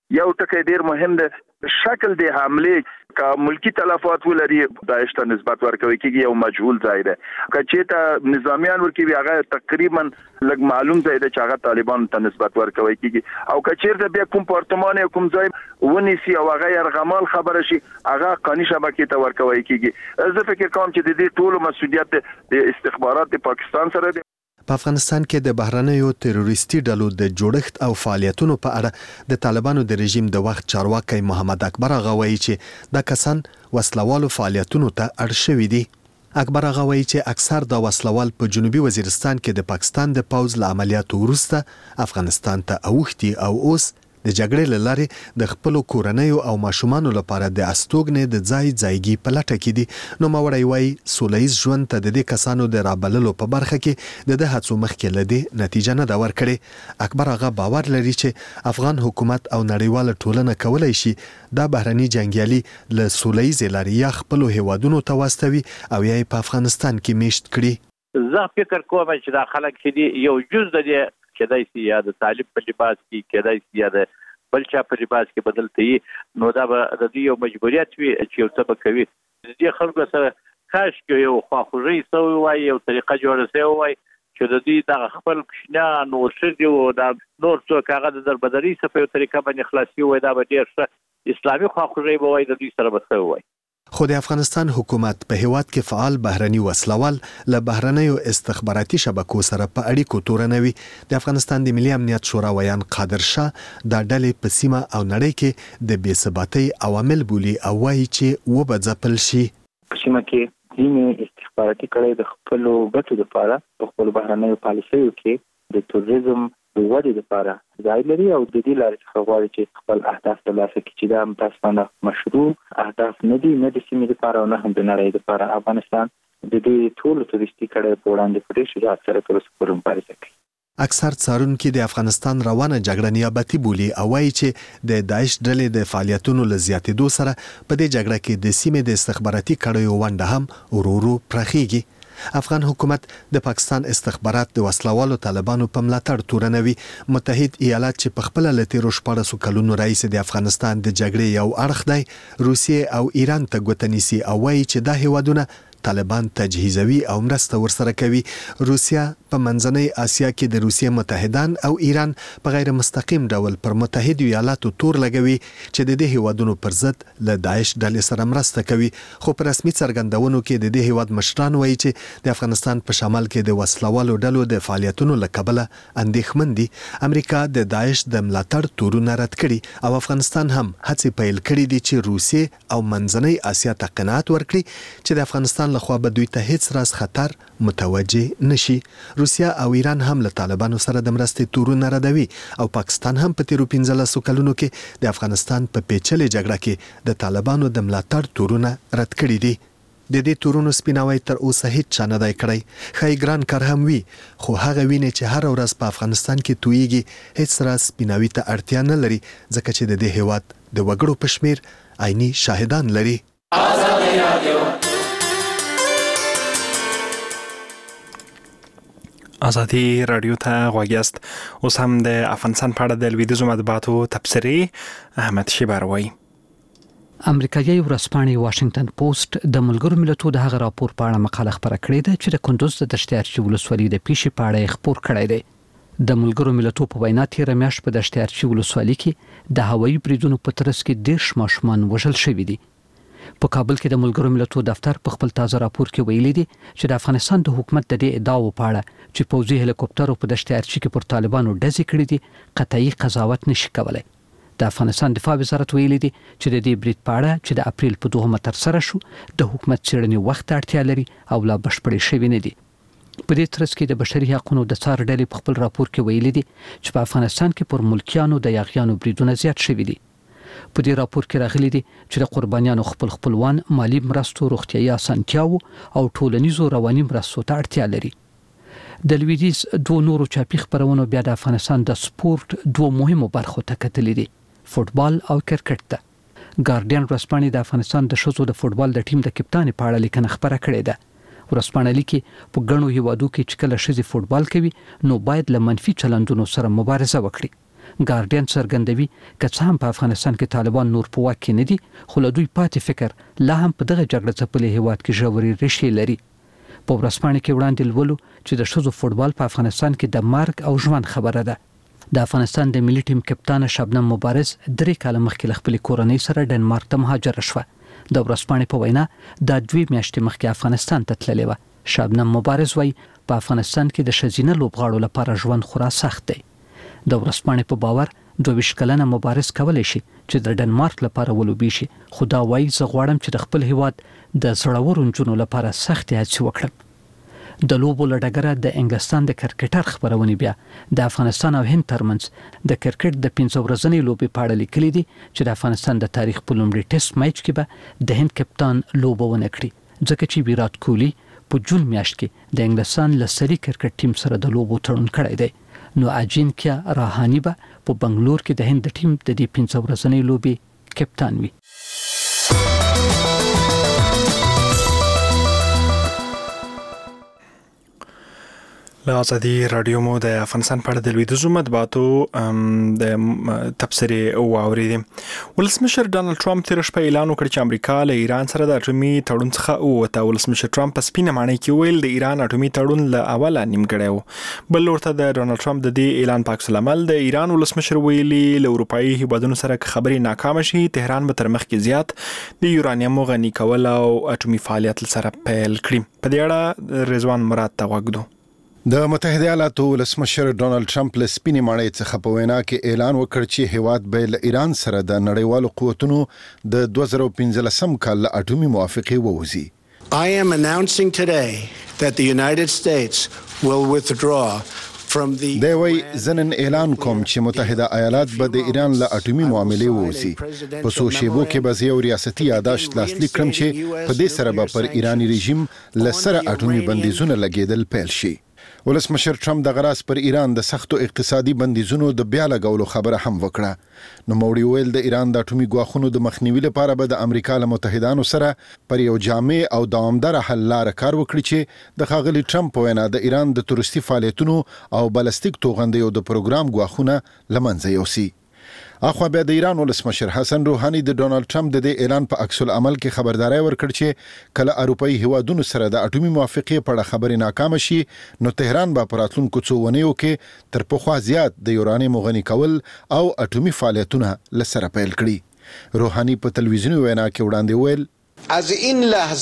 Speaker 18: یو ټکی ډیر مهم دی. شکل د حمله کا ملکی تلفات ولري داعش ته نسبت ورکوي کیږي یو مجهول ځای دی. کچې ته نظامیان ورکوي هغه تقریبا لږ معلوم ځای دی چې هغه طالبان ته نسبت ورکوي کیږي. او کچې ته بیا کوم پارتمان کوم ځای ونیسي او هغه يرغمال خبره شي هغه قانوني شبکې ته ورکوي کیږي. زه فکر کوم چې د دې ټولو مسؤلیت د استخبارات پاکستان سره دی.
Speaker 15: په افغانستان کې د بهرنیو تروریستي ډلو د جوړښت او فعالیتونو په اړه د طالبانو د رژیم د وخت چارواکي محمد اکبر هغه وایي چې دا کسان وسلوالو فعالیتونو ته اړ شوي دي. اکبر هغه وایي چې اکثر د وسلوال په جنوبي وزیرستان کې د پاکستان د پوځ له عملیاتو وروسته افغانستان ته اوښتي او اوس د جګړې له لارې د خپل کورنیو او ماشومانو لپاره د استوګنې د ځایګي په لټه کې دي. نو موري وایي سولهییز ژوند ته د دې کسانو د رابللو په برخه کې د هڅو مخکې لدی نتیجه نه دا ورکړي. اکبر هغه باور لري چې افغان حکومت او نړیواله ټولنه کولای شي دا بهرني جنگیالي له سولهییز لارې یا خپل هیوادونو ته واستوي او یې په افغانستان کې میشت کړي.
Speaker 17: زه فکر کوم چې دا خلک چې یو جز د کېدای شي یا د طالب په لباس کې کېدای شي یا د بل چا په لباس کې بدلته وي. نو دا به د دې یو مجبوریت وي چې یو څه به کوي. د دې خلکو سره کاش کې یو خواخوږي سوی وای یو طریقه جوړه سوی وای چې د دې د خپل کشنان او شدي او د نور څو کاغذ دربدري څه په طریقه باندې خلاصي وای دا به ډیر ښه اسلامي خواخوږي به وای د دې سره به سوی وای.
Speaker 15: خو د افغانستان حکومت په هیواد کې فعال بهرني وسلوال له بهرنیو استخباراتي شبکو سره په اړیکو تورنوي. د افغانستان د ملي امنیت شورا ویان قادر شاه د ډلې په سیمه او نړۍ کې د بې ثباتۍ عوامل بولي او وایي چې وبځپل شي.
Speaker 16: په سیمه کې ځینې استخباراتي کړۍ د خپل ګټو لپاره په خپل بهرنیو پالیسیو کې د تروریزم د ودې لپاره ځای لري او د دې لارې څخه غواړي چې خپل اهداف ترلاسه کړي چې دا متاسفانه مشروع اهداف نه دي، نه د سیمې لپاره او نه هم د نړۍ لپاره. افغانستان د دې ټولو تروریستي کړیو په وړاندې په ډېر شجاعت سره تر اوسه پورې مبارزه کوي.
Speaker 15: اکثر څارونکي د افغانستان روانه جګړه نیابتي بولي او وایي چې د داعش ډلې د فعالیتونو له زیاتېدو سره په دې جګړه کې د سیمې د استخباراتي کړیو ونډه هم ورو پراخیږي. افغان حکومت د پاکستان استخبارات د وسلوالو طالبانو په ملاتړ تورنوي. متحد ایالات چې په خپل له تیرو 14 کلونو رئیس د افغانستان د جګړې یو اړخ دی روسیې او ایران ته ګوتنیسي او وایي چې دا هیوادونه طالبان تجهیزوي او مرسته ورسره کوي. روسیا په منځنۍ آسیا کې د روسیې متحدان او ایران په غیر مستقیم ډول پر متحد ایالاتو تور لګوي چې د دې هیوادونو پر ضد له داعش ډلې سره مرسته کوي. خو په رسمي څرګندونو کې د دې هیواد مشران وایي چې د افغانستان په شمال کې د وسلوالو ډلو د فعالیتونو له کبله اندېښمن دي. امریکا د داعش د ملاتړ تورونه رد کړي او افغانستان هم هڅې پیل کړي دي چې روسیې او منځنۍ آسیا ته قناعت ورکړي چې د افغانستان لخوا به دوی ته هیڅ راز خطر متوجه نشي. روسیا او ایران هم له طالبانو سره د مرستې تورونه ردوي او پاکستان هم په تیرو 15 کلونو کې د افغانستان په پیچلې جګړه کې د طالبانو د ملاتړ تورونه رد کړي دي. د دې تورونو سپیناوی تر اوسه هیڅ چا نه دی کړی. ښایي ګران کار هم وي خو هغه وینې چې هر ورځ په افغانستان کې تویږي هیڅ راز سپیناوي ته اړتیا نه لري ځکه چې د دې هیواد د وګړو په شمیر عیني شاهدان لري.
Speaker 2: ازادي رادیو ته غوږیاست. اوس هم د افغانستان په اړه د لویدیځو مطبوعاتو تبصرې احمد شیبر وایي.
Speaker 19: امریکایي ورځپاڼې واشنگټن پوسټ د ملګرو ملتونو د هغه راپور په اړه مقاله خپره کړې ده چې د کندوز د دشتیارچي ولسوالۍ د پیښې په اړه خبر کړی دی. د ملګرو ملتونو په وینا تیر میاشت په دشتیارچي ولسوالۍ کې د هوایي بریدونو په ترڅ کې 10 ماشومان وژل شوي دي. په کابل کې د ملګرو ملتونو دفتر په خپل تازه راپور کې ویلي دي چې د افغانستان د حکومت د دې ادعاو په اړه چې پوځي هلیکوپټرو په دشتیارچي کې پر طالبانو ډزې کړې دي قطعي قضاوت نشي کولای. د افغانستان دفاع وزارت ویلي دي چې د دې برید په اړه چې د اپریل په 2 تر سره شو د حکومت څېړنې وخت اړتیا لري او لا بشپړې شوی نه دي. په دې ترڅ کې د بشري حقوقو د څار ډلې په خپل راپور کې ویلي دي چې په افغانستان کې پر ملکیانو د یاغیانو بریدونه زیات شوي دي. په دې راپور کې راغلي دي چې د قربانیانو خپلوان مالی مرستو، روغتیايي اسانتیاو او ټولنیزو رواني مرستو ته اړتیا لري. د لویدیز دوه نورو چاپی خبرونو بیا د افغانستان د سپورت دوه مهمو برخو ته کتلې دي، فوتبال او کرکټ ته. ګارډین ورځپاڼې د افغانستان د ښځو د فوتبال د ټیم د کپتان په اړه لیکنه خبره کړې ده. ورځپاڼه لیکي په ګڼو هیوادو کې چې کله ښځې فوتبال کوي نو باید له منفي چلندونو سره مبارزه وکړي. ګارډین څرګندوي که څه هم په افغانستان کې طالبان نور په واک کې نه دي خو له دوی پاتې فکر لا هم په دغه جګړه ځپلي هیواد کې ژورې ریښې لري. په ورځپاڼه کې وړاندې لولو چې د ښځو فوټبال په افغانستان کې د مرګ او ژوند خبره ده. د افغانستان د ملي ټیم کپتان شبنم مبارز 3 کاله مخکې له خپل کورنۍ سره ډنمارک ته مهاجر شوه. د ورځپاڼې په وینا د 2 میاشتې مخکې افغانستان ته تللې و. شبنم مبارز وایي په افغانستان کې د ښځینه لوبغاړو لپاره ژوند خورا سخت دی. د ورځپاڼې په باور 22 کلنه مبارز کولای شي چې د ډنمارک لپاره ولوبي شي، خو دا وایي زه غواړم چې د خپل هیواد د زړورو نجونو لپاره سختې هڅې وکړم. د لوبو له ډګره د انګلستان د کرکټر خبرونه بیا د افغانستان او هند ترمنځ د کرکټ د 15 ورځنۍ لوبې په اړه لیکلي دي چې د افغانستان د تاریخ په لومړي ټیسټ میچ کې به د هند کپتان لوبه ونه کړي ځکه چې ویرات کوهلی په جون میاشت کې د انګلستان له سړي کرکټ ټیم سره د لوبو تړون کړی دی. نو اجینکیا راهانی به په بنگلور کې د هند ټیم د دې 15 ورځنۍ لوبې کپتان وي.
Speaker 2: له ازادي رادیو مو د افغانستان په اړه د لویدیځو مطبوعاتو د تبصرې واوریدې. ولسمشر ډانلډ ټرمپ تیر شپه اعلان وکړ چې امریکا له ایران سره د اټومي تړون څخه ووته. ولسمشر ټرمپ په سپینه معنی کې ویل د ایران اټومي تړون له اوله نیمګړی و. بل ورته د ډانلډ ټرمپ د دې اعلان په عکس العمل د ایران ولسمشر ویلي له اروپایي هیوادونو سره خبرې ناکام شي تهران به تر مخکې زیات د یورانیم غني کول او اټومي فعالیت سره پیل کړي. په دې اړه رضوان مراد ته وګورئ.
Speaker 6: د متحده ایالاتو ولسمشر ډونالد ټرمپ له سپینې ماڼۍ څخه په وینا کې اعلان وکړ چې هیواد به له ایران سره د نړیوالو قوتونو د 2015 کال اټومي موافقه ووزي.
Speaker 4: I am announcing today that the United States will withdraw from the
Speaker 6: دوی زنن اعلان کوم چې متحده ایالات به د ایران له اټومي معاملې ووزي. په سو شیبو کې به یو ریاستي یادداشت لاسلیک کړم چې په دې سره به پر ایرانی رژیم له سره اټومي بندیزونه لګیدل پیل شي. ولسمشر ټرمپ د غراس پر ایران د سختو اقتصادي بندیزونو د بیا لګولو خبره هم وکړه. نو موړي ویل د ایران د اټومي ګواښونو د مخنیوي لپاره به د امریکا له متحدانو سره پر یو جامع او دوامدار حل لاره کار وکړي چې د ښاغلي ټرمپ وینا د ایران د تورستي فعالیتونو او بالستیک توغندیو د پروګرام ګواښونه لمنځه یوسي. اخو بیا د ایران ولسمشر حسن روحاني د ډونالد ټرمپ د دې اعلان په عکس العمل کې خبرداري ورکړ چې کله اروپایي هیوادونو سره د اټومي موافقه په اړه خبرې ناکام شي نو تهران به پراتلونکو څو ونیو کې تر پخوا زیات د یورانیم غني کول او اټومي فعالیتونه لسره پیل کړي. روحاني په تلویزیوني وینا کې وړاندې ویل
Speaker 20: از این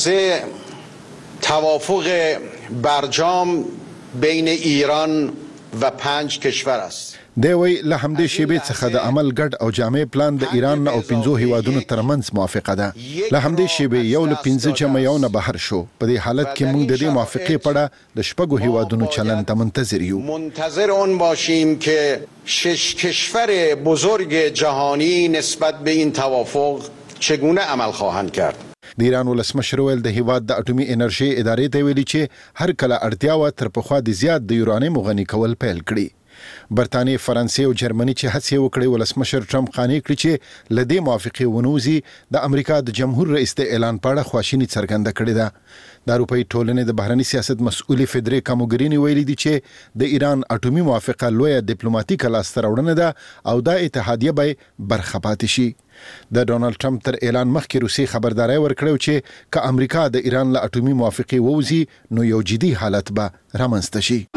Speaker 20: لحظه توافق برجام بین ایران و 5 کشور است.
Speaker 6: دوی له همدې شیبې څخه د عمل ګډ او جامع پلان د ایران او 15 هیوادونو ترمنځ موافقه ده. له همدې شیبې یو له 15 جمع یو نه بهر شو. په دې حالت کې موږ د دې موافقه په اړه د شپږو هیوادونو چلند ته منتظر یو.
Speaker 20: منتظر اون باشیم که 6 کشور بزرگ جهانی نسبت به این توافق چگونه عمل خواهند کرد.
Speaker 6: د ایران ولسمشر ویل د هیواد د اټومي انرژي ادارې ته ویلي چې هر کله اړتیا و تر پخوا د زیات د یورانیم غني کول پیل کړي. برتانیې، فرانسې او جرمني چې هڅې وکړې ولسمشر ټرمپ قانع کړی چې لدې موافقه ونوزي د امریکا د جمهور رئیس د اعلان په اړه خواشینی څرګنده کړې ده. د اروپאי ټولنې د بهرنی سیاست مسؤلې فدریکا موګرینی ویلي دي چې د ایران اټومي موافقه لویه ډیپلوماټیکه لاسته راوړنه ده او دا اتحادیه به برخه پاتې شي. د ډونالد ټرمپ تر اعلان مخکې روسي خبرداري ورکړو چې که امریکا د ایران له اټومي موافقه ووزي نو یو جدي حالت به رامنځته شي.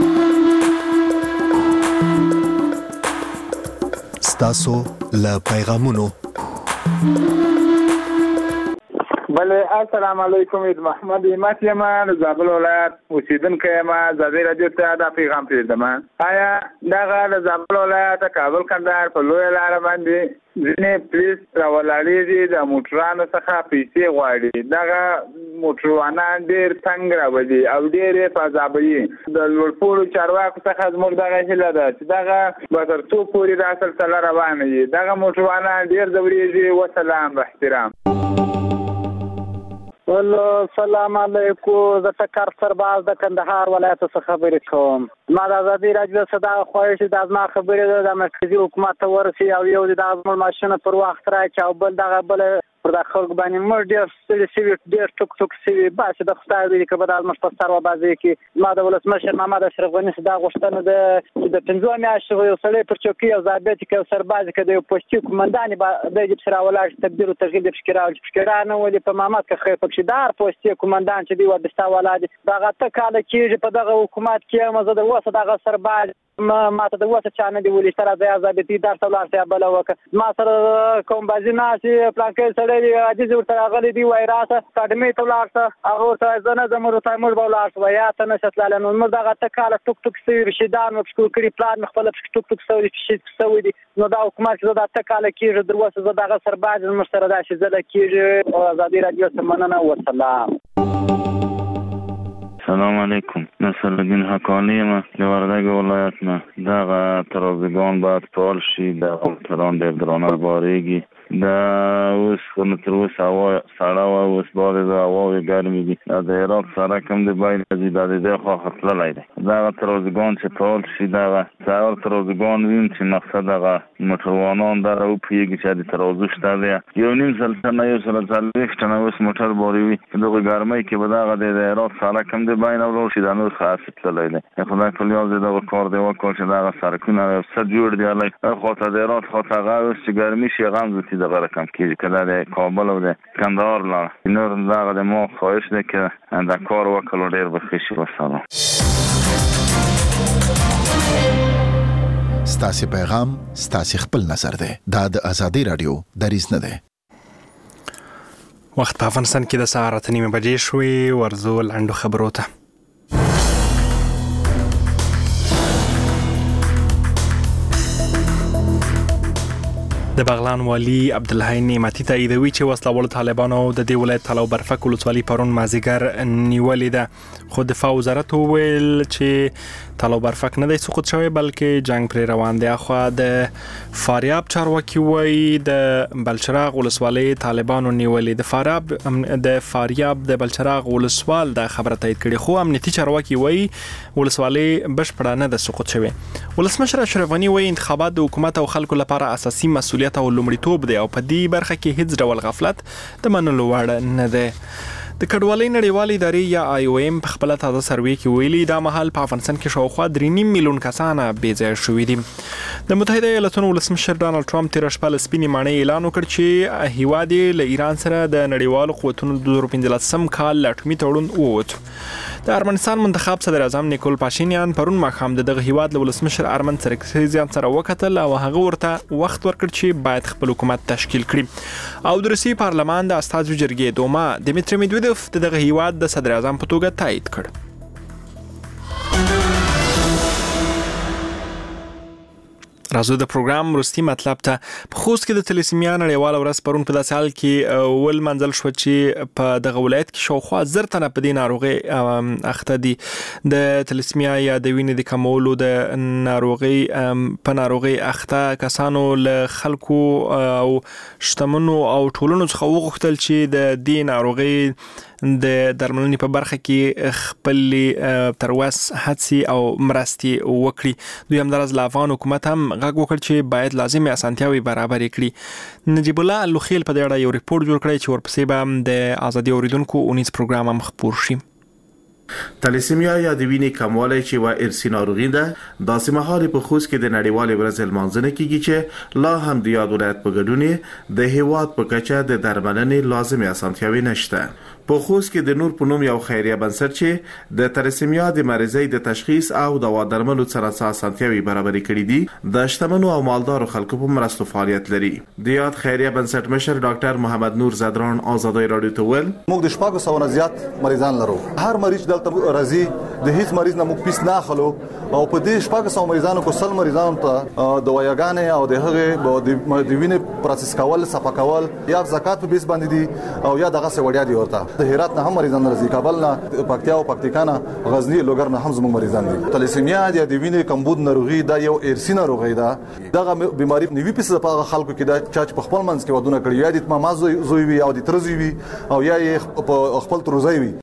Speaker 15: ستاسو له پیغامونو
Speaker 21: بله السلام علیکم. محمد ایمت یم د زابل ولایت اوسیدونکی یم. ازادي رادیو ته دا پیغام پرېږدم. آیا دغه د زابل ولایت کابل کندهار په لویه لاره باندې ځینې پولیس راولاړېږي د موټرانو څخه پیسې غواړي. دغه موټروانان ډېر تنګ راولي او ډېر یې په عذابوي. د لوړپوړو چارواکو څخه زموږ دغه هیله ده چې دغه به تر څو پورې دا سلسله روانه وي. دغه موټروانان ډېر ځورېږي. وسلام بحترام.
Speaker 22: السلام علیکم. زه ټکر سرباز د کندهار ولایت څخه خبرې کوم. ما د ازادي رادیو صدا خواهش د ازما خبرې د مرکزی حکومت ته ورسي او یو د ازمل ماشین پر وخت راځي او بل دغه بل پر د خلک باندې مر ډیر سوي ډیر ټوک سوي باسي د خدای دې کبه د مش په سر و بازي کې ما د ولسمشر محمد اشرف غنی صدا غوښتنه د 15 میاشتې یو سړی پر چوکۍ او ضابط کې سرباز کې د پوسټي کمانډان د دې سره ولاړ تبدیل او تغییر د فکرانه ولې په محمد کې خیر پکشدار پوسټي کمانډان چې دی و دستا ولادي دغه تکاله کې په دغه حکومت کې مزه د وسه دغه سرباز ما ته د وسه چانه دی ولې سره د ضابطي در څولار ته بل وک ما سره کوم بازی ناسي پلان کې سړی عجز ورته غلي دی وای راته اکاډمي ته لاړ هغه ته زنه زموږ ته موږ بولاړ وای یا ته نشتلاله نو موږ دغه تکاله ټوک سوي رشیدان مشکل کړي پلان خپل ټوک سوي دي نو دا حکومت چې دا تکاله کې دروسه دغه سرباز مشترک دا شي زله کې آزادي رادیو سمننه وسلام.
Speaker 1: سلام علیکم. نصر الدین حقانی ما د وردګ ولایت نه دغه ترازگان باید فعال شي د تران ډېر درانه بارېږي دا اوس خو تر اوسه هوا سړه وه اوس بعد د هواوې ګرمې دي د هرات سړک هم د باید ځي دا د دې خواښه تللی دی دغه ترازگان چې فعال شي دغه سهار ترازگان ویم چې مقصد دغه موټروانان دغه وپوهېږي چې د ترازو شته دی یو نیم سل ټنه یو سل څلوېښت ټنه اوس موټر بارې وي په دغه ګرمۍ کې به دغه د هرات سړک هم د باید ولاړ شي دا نور خاص تللی دی خدای کل یو ځای دغه کار دی وکړ چې دغه سړکونه څه جوړ دی هلک خواته د هرات خواته هغه اوس چې ګرمي شي هغه هم دغه رقم کېږي که دا د کابل او د کندهار لاړه نور دغه د ما خواهش دی که دا کار وکړو ډېر به ښه شي. وسلام.
Speaker 6: ستاسې پیغام ستاسې خپل نظر دی دا د ازادي رادیو دریځ نه دی.
Speaker 2: وخت په افغانستان کې د سهار 8:30 بجې شوې ورځو لاندو خبرو ته. د بغلان والی عبدالحی نعمتي تاییدوي چې وسله وال طالبانو د دې ولایت تالاو برفک ولسوالي پرون مازیګر نیولې ده خو دفاع وزارت وویل چې تالاو برفک نه دی سقوط شوی بلکې جنگ پرې روان دی. خو د فاریاب چارواکي وایي د بلچراغ ولسوالي طالبانو نیولې د فاریاب د بلچراغ ولسوال د خبره تایید کړي خو امنیتي چارواکي وایي ولسوالي بشپړه نه ده سقوط شوی. ولسمشر اشرف غنی وایي انتخابات د حکومت او خلکو لپاره اساسي مسؤلیت او لومړیتوب دی او په دې برخه کې هیڅ ډول غفلت د منلو وړ نه دی. د کډوالۍ نړیوالې ادارې یا IOM په خپل تازه سروې کې ویلي دا مهال په افغانستان کې شاوخوا 3.5 میلیون کسان بې ځایه شوي دي. د متحده ایالاتونو ولسمشر ډانلډ ټرمپ تېره شپه له سپینې ماڼۍ اعلان وکړ چې هیواد یې له ایران سره د نړیوالو قوتونو د 2015 کال له اټومي تړون ووت. د ارمنستان منتخب صدر اعظم نیکول پاشینیان پرون ماښام د دغه هیواد له ولسمشر ارمن سرکسیزیان سره وکتل او هغه ورته وخت ورکړ چې باید خپل حکومت تشکیل کړي او د روسیې پارلمان د استازو جرګې دوما دمیتری میدویدوف د دغه هیواد د صدر اعظم په توګه تایید کړ. راځو د پروګرام وروستي مطلب ته. په خوست کې د تلیسیمیا نړیواله ورځ پرون په داسې حال کې ولمنځل شوه چې په دغه ولایت کې شاوخوا 1000 تنه په دې ناروغۍ اخته دي. د تلیسیمیا یا د وینې د کمولو د ناروغۍ په ناروغۍ اخته کسانو له خلکو او شتمنو او ټولنو څخه وغوښتل چې د دې ناروغۍ د درملنې په برخه کې خپل تروس هڅې او مرستې وکړي. دوی همداراز له افغان حکومت هم غږ وکړ چې باید لازمي اسانتیاوې برابرې کړي. نجیب الله الوخیل په دې اړه یو ریپورت جوړ کړی چې ورپسې به هم د ازادي اوریدونکو اونیز پروګرام هم خپور شي.
Speaker 5: تلیسیمیا یا د وینې کموالی چې و ارثي ناروغي ده داسې مهال په خوست کې د نړیوالې ورځې لمانځنه کیږي چې لا هم د یاد ولایت په ګډون د هیواد په کچه د درملنې لازمي اسانتیاوې نشته. په خوست کې د نور په نوم یو خیریه بنسټ چې د تلیسیمیا د مریضۍ د تشخیص او دوا درملو سره اسانتیاوې برابرې کړې دي د شتمنو او مالدارو خلکو په مرستو فعالیت لري. د یاد خیریه بنسټ مشر ډاکټر محمد نور زدران آزادۍ رادیو ته ویل
Speaker 23: موږ د 400 نه زیات مریضان لرو. هر مریض دلته راځي د هیڅ مریض نه موږ پیس نه اخلو او په دې 400 مریضانو کو سل مریضانو ته دواياګانې او د هغه د وینې پروسس کول صفا کول یا زکات په بیس باندې دي او یا دغه څه وړیا دي ورته. د هرات نه هم مریضان راځي، کابل نه، پکتیا او پکتیکا نه، غزنی لوګر نه هم زموږ مریضان دي. تلیسیمیا د وینې کمبود ناروغي دا یو ارثي ناروغي ده. دغه بیماری 90% په خلکو کې دا چې په خپل منځ کې ودونه کړی یا د ماما زوی وي او د تر زوی وي او یا په خپل تر زوی وي.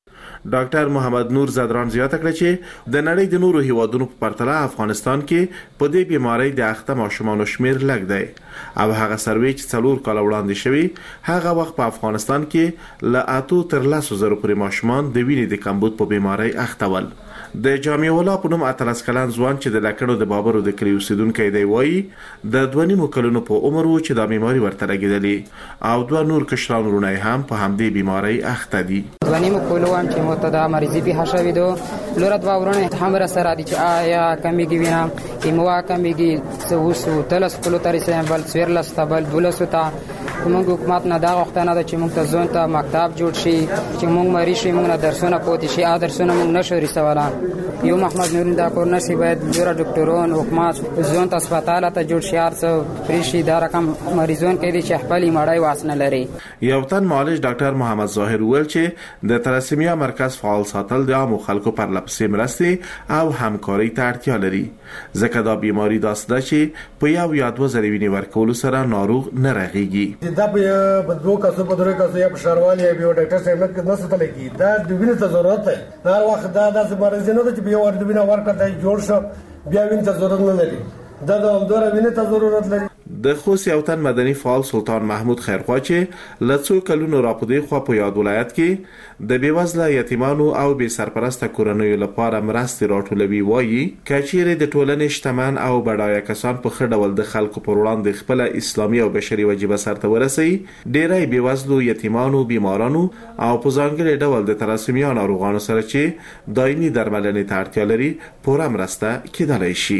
Speaker 5: ډاکټر محمد نور زدران زیاته کړه چې د نړۍ د نورو هیوادونو په پرتله افغانستان کې په دې بیماری د اخته ماشومانو شمیر لږ دی او هغه سروې چې 4 کال وړاندې شوی هغه وخت په افغانستان کې ل 8 تر 10 زره پورې ماشومان د وینې د کمبود په بیماری اخته ول. د جامع الله په نوم 13 کلن ځوان چې د لکړو د بابرو د کلی اوسیدونکو دی وایي د 2.5 کلونو په عمر و چې د بیماری ورته لګیدلې او 2 نور کشران ورونه هم په همدې بیماری اخته دي.
Speaker 3: 2.5 کلوان چې متدا مریضي به شوی دو لورت باورونه هم را سره دي چې آیا کمیږي وینا ایموا کمیږي سوسو تلس کلو ترې بل سویر لستبل دولسوتا موږ حکومت نه دا وختانه د چې موږ ته ځون ته مکتب جوړ شي چې موږ مری شي موږ نه درسونه پوت شي ا درسونه موږ نشو رسولا یو محمد نور دا کور نشي باید ډیر ډاکټرون حکومت ځون ته هسپتال ته جوړ شي ارڅ پریشي دا رقم مریضون کې دي چې خپل مړای واسنه لري.
Speaker 5: یو تن معالج ډاکټر محمد ظاهر ول چې د تلاسیمیا مرکز فعال ساتل د عامو خلکو پر لپسې مرستي او همکاري ته اړتیا لري ځکه دا بیماری داسته چې په یو یا 2 ځله ویني ورکول سره ناروغ نه رغيږي.
Speaker 7: دا په 2 کسو په 3 کسو یا په شاروالي یا په ډاکټر صاحب نه ستل کی دا د وینې ته ضرورت دی. دا وخت دا د مرز نه چې به ور د وینې ورکړه جوړ شو بیا وینې ته ضرورت نه لري دا د همدغه وینې ته ضرورت لري.
Speaker 5: د خوست یو تن مدني فعال سلطان محمود خیرخوا چې لڅو کلونو راپدې خو په یاد ولایت کې د بیوزله یتیمانو او بې سرپرسته کورنیو لپاره مرستې راټولوي وایي کچېره د ټولنې شتمن او بډایه کسان په خړډول د خلکو پر وړاندې خپل اسلامي او بشري واجب سرته ورسي ډېرای بیوزلو یتیمانو بیمارانو او په ځانګړي ډول د تلاسیمیا ناروغانو سره چې دایمي درملنې ته اړتیا لري پوره مرسته کېدلای شي.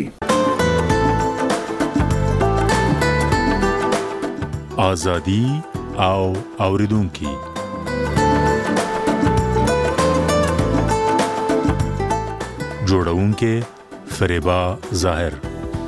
Speaker 9: آزادی او اوریدونکي جوړونکي فریبا ظاهر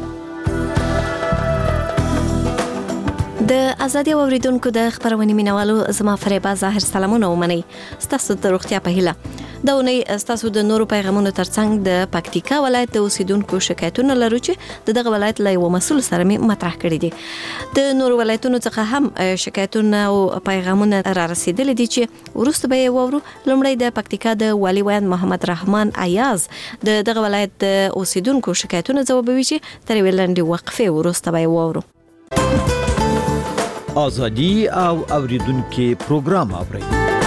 Speaker 24: د ازادي اوریدونکو د خبرونې مینوالو زما فریبا ظاهر سلامونه ومني ستاسو د روغتیا په هیله دا ونی ستاسو د نورو پیغامونو ترڅنګ د پکتیکا ولایت د اوسیدونکو شکایتونه لرو چې دغه ولایت له یو مسول سره مطرح کړی دي د نورو ولایتونو څخه هم شکایتونه او پیغامونه را رسیدلي دي چې ورسته به وورو لمړی د پکتیکا د والی ویان محمد رحمان ایاز دغه ولایت د اوسیدونکو شکایتونه ځوابوي چې تر ویلندې وقفه ورسته به وورو.
Speaker 25: آزادی او اوریدونکو پروګرام اوري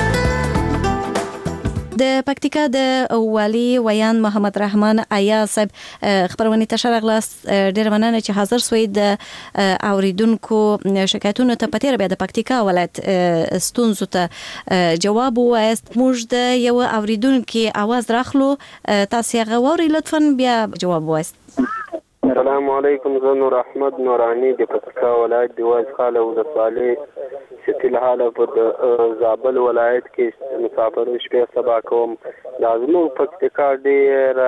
Speaker 24: د پکتیکا د والی ویان محمد رحمان ایا صاحب خبرونه تشرغلاس ډیر مننه چې حاضر سوی د اوریدونکو شکایتونو ته پتیر بیا د پکتیکا ولایت ستونزو ته جواب وایست موږ د یو اوریدونکو आवाज راخلو تاسو غوړی لطفا بیا جواب وایست.
Speaker 26: السلام علیکم زه نور احمد نورانی د پکتیکا ولایت د واز خاله ولسوالۍ ستل حاله په زابل ولایت کې مسافر شپه سبا کوم لازم پکتیکا ډیر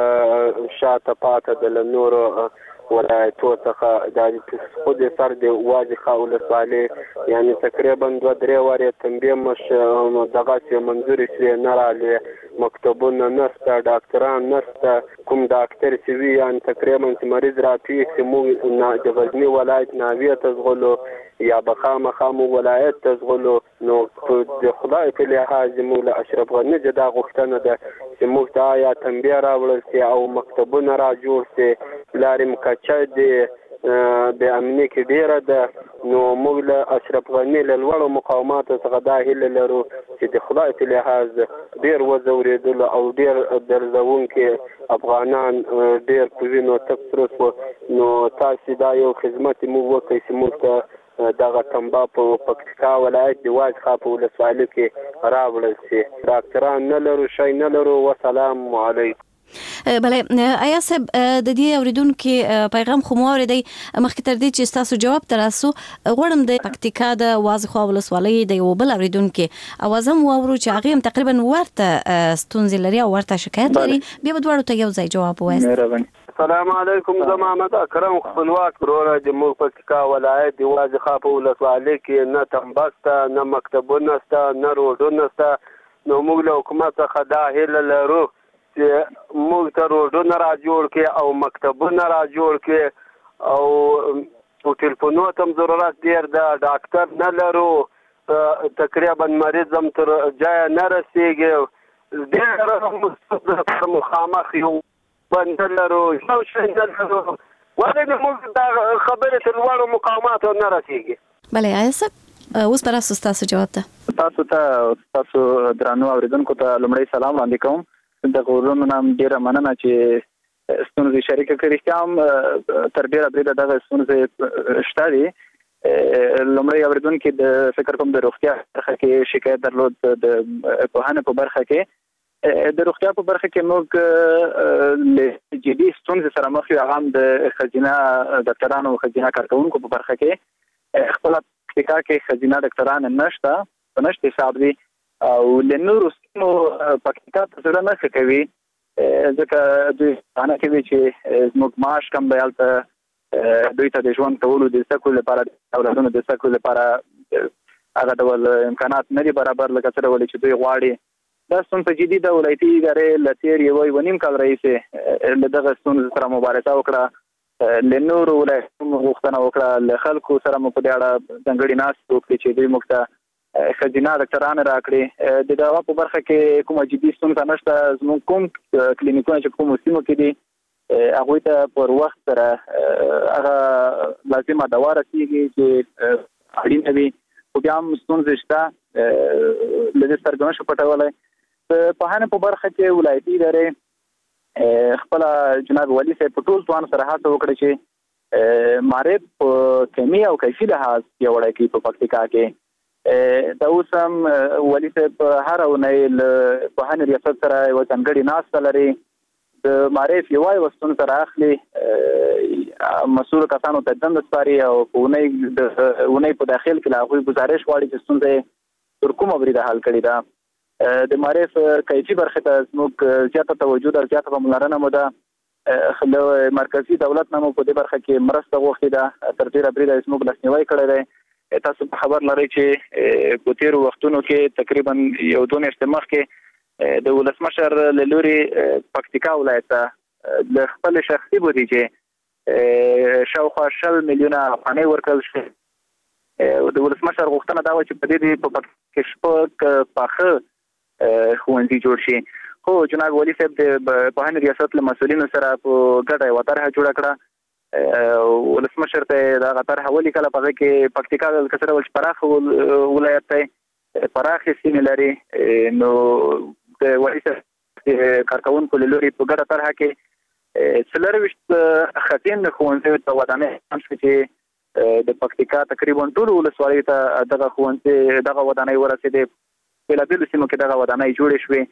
Speaker 26: شاته پاته د نور ولایتو څخه د خود سر د واز خاله ولسوالۍ یعنی تقریبا 2-3 واره تنبیه مش دغه چې منظور شي نه رااله مکتبونه نسته ډاکټران نسته کوم ډاکټر چې وی ان تقریبا مریض راپی چې موږ نه د غزنی ولایت ناویه تزغلو یا بخامه ولایت تزغلو نو د خدای په لحاظ موږ له اشرف غنی جدا غوښتنه ده چې موږ ته یا تنبیه راوړل شي او مکتبونه را جوړ شي لاریم کچا دی د امنیه کې ډیره ده نو موږ له اشرف غنی له لوړو مقاوماتو څخه دا هیله لرو چې د خدای په لحاظ ډیر وزوریدل او ډیر درځونکي افغانان ډیر په وینو تکثر نو تاسو دا یو خدمت مو وکړئ چې موږ ته دغه تنبا په پکتیکا ولایت د واز خاپه ولسوالۍ کې راوړل شي ډاکټران نه لرو شي نه لرو والسلام علیکم.
Speaker 24: بله ایا صاحب د دې اوریدونکو پیغام خو مو اوریدي مخکې تر دې چې تاسو جواب تراسو غوړم د پکتیکا د وازخوا ولسوالۍ د یو بل اوریدونکو اواز هم وورو چې هغه هم تقریبا ورته ستونزې لري او ورته شکایت لري بیا به دواړو ته یو ځای جواب وایي.
Speaker 26: السلام علیکم زه محمد اکرم خپلواک وروره د مو پکتیکا ولایت د وازخوا ولسوالۍ کې نه تنبسته نه مکتبونه سته نه روډونه سته نو موږ له حکومت څخه دا هیله لرو چې موږ ته روډونه را جوړ کړي او مکتبونه را جوړ کړي او ټلیفونو ته ضرورت ډیر ده ډاکټر نه لرو تقریبا مریض هم تر ځای نه رسیږي ډېر مخامخ یو بنده لرو یو شی نه لرو ولې موږ دا خبرې تر لوړو مقاماتو نه رسېږي.
Speaker 24: بله آیا صاحب اوس پر اساس تاسو جواب ته
Speaker 22: تاسو درانو اوریدونکو ته لومړی سلام وړاندې کوم. د غوړونو نام ډیره مننه چې ستونزې شریکه کړې هم تر ډیره بریده دغه ستونزې شته دي. لومړی اوریدونکو د فکر کوم د روغتیا برخه کې شکایت درلود د پوهنې په برخه کې د روغتیا په برخه کې موږ له جدي ستونزې سره مخ یو هم د خزینه ډاکټرانو خزینه کارکونکو په برخه کې خپل پکتیکا کې خزینه ډاکټران نشته حساب دي او له نورو سیمو پکتیکا ته ځل نه کوي ځکه دوی انا کوي چې زموږ معاش کم دی هلته دوی ته د ژوند کولو د سکو لپاره اولادونو د سکو لپاره هغه ډول امکانات نه دي برابر لکه څنګه ولې چې دوی غواړي. دا ستونزه جدي د ولایتي ادارې له تیر یو نیم کال راهیسې له دغه ستونزې سره مبارزه وکړه. له نورو ولایتونو غوښتنه وکړه له خلکو سره مو په دې اړه ځانګړي ناستې وکړې چې دوی موږ ته خزینه ډاکټران راکړي. د دغه په برخه کې کومه جدي ستونزه نشته. زموږ کوم کلینیکونه چې کوم سیمو کې دي هغوی ته پر وخت سره هغه لازمه دوا رسیږي چې اړینه وي خو بیا هم ستونزې شته له دې سره نه شو پټولی. په پوهنې په برخه کې ولایتي ادارې خپله جناب والي صاحب په ټول توان سره هڅه وکړه چې معرب په کمي او کیفي لحاظ پیاوړی کړي په پکتیکا کې. دا اوس هم والي صاحب هره اونۍ له پوهنې ریاست سره یوه ځانګړې ناسته لري د معرف یوه ستونزه سره اخلي مسؤلو کسانو ته دنده سپاري او په اونۍ په داخل کې له هغوی ګزارش غواړي چې ستونزه یې تر کومه بریده حل کړې ده. د معرف کیفي برخې ته زموږ زیاته توجه ده زیاته پاملرنه مو ده له مرکزي دولت نه مو په دې برخه کې مرسته غوښتې ده تر ډېره بریده یې زموږ لاسنیوی کړی دی. تاسو په خبر لرئ چې په تیرو وختونو کې تقریبا یو 2 میاشتې مخکې د ولسمشر له لوري پکتیکا ولایت ته د خپل شخصي بودیجې شاوخوا 10 میلیونه افغانۍ ورکړل شوې. د ولسمشر غوښتنه دا وه چې په دې په پکتیکا کې شپږ پاخه ښوونځي جوړ شي. خو جناب والي صاحب د پوهنې ریاست له مسؤلینو سره په ګډه یوه طرحه جوړه کړه. ولسمشر ته دغه طرحه ولیکله په هغې کې پکتیکا لکه څه ډول چې پراخه ولایت دی پراخې سیمې لري نو د والي صاحب کارکوونکو له لوري په ګډه طرحه کې 24 خټین ښوونځیو ته ودانۍ هم شوې چې د پکتیکا تقریبا ټولو ولسوالیو ته دغه ښوونځي دغه ودانۍ ورسېدې. بېلابېلو سیمو کې دغه ودانۍ جوړې شوې.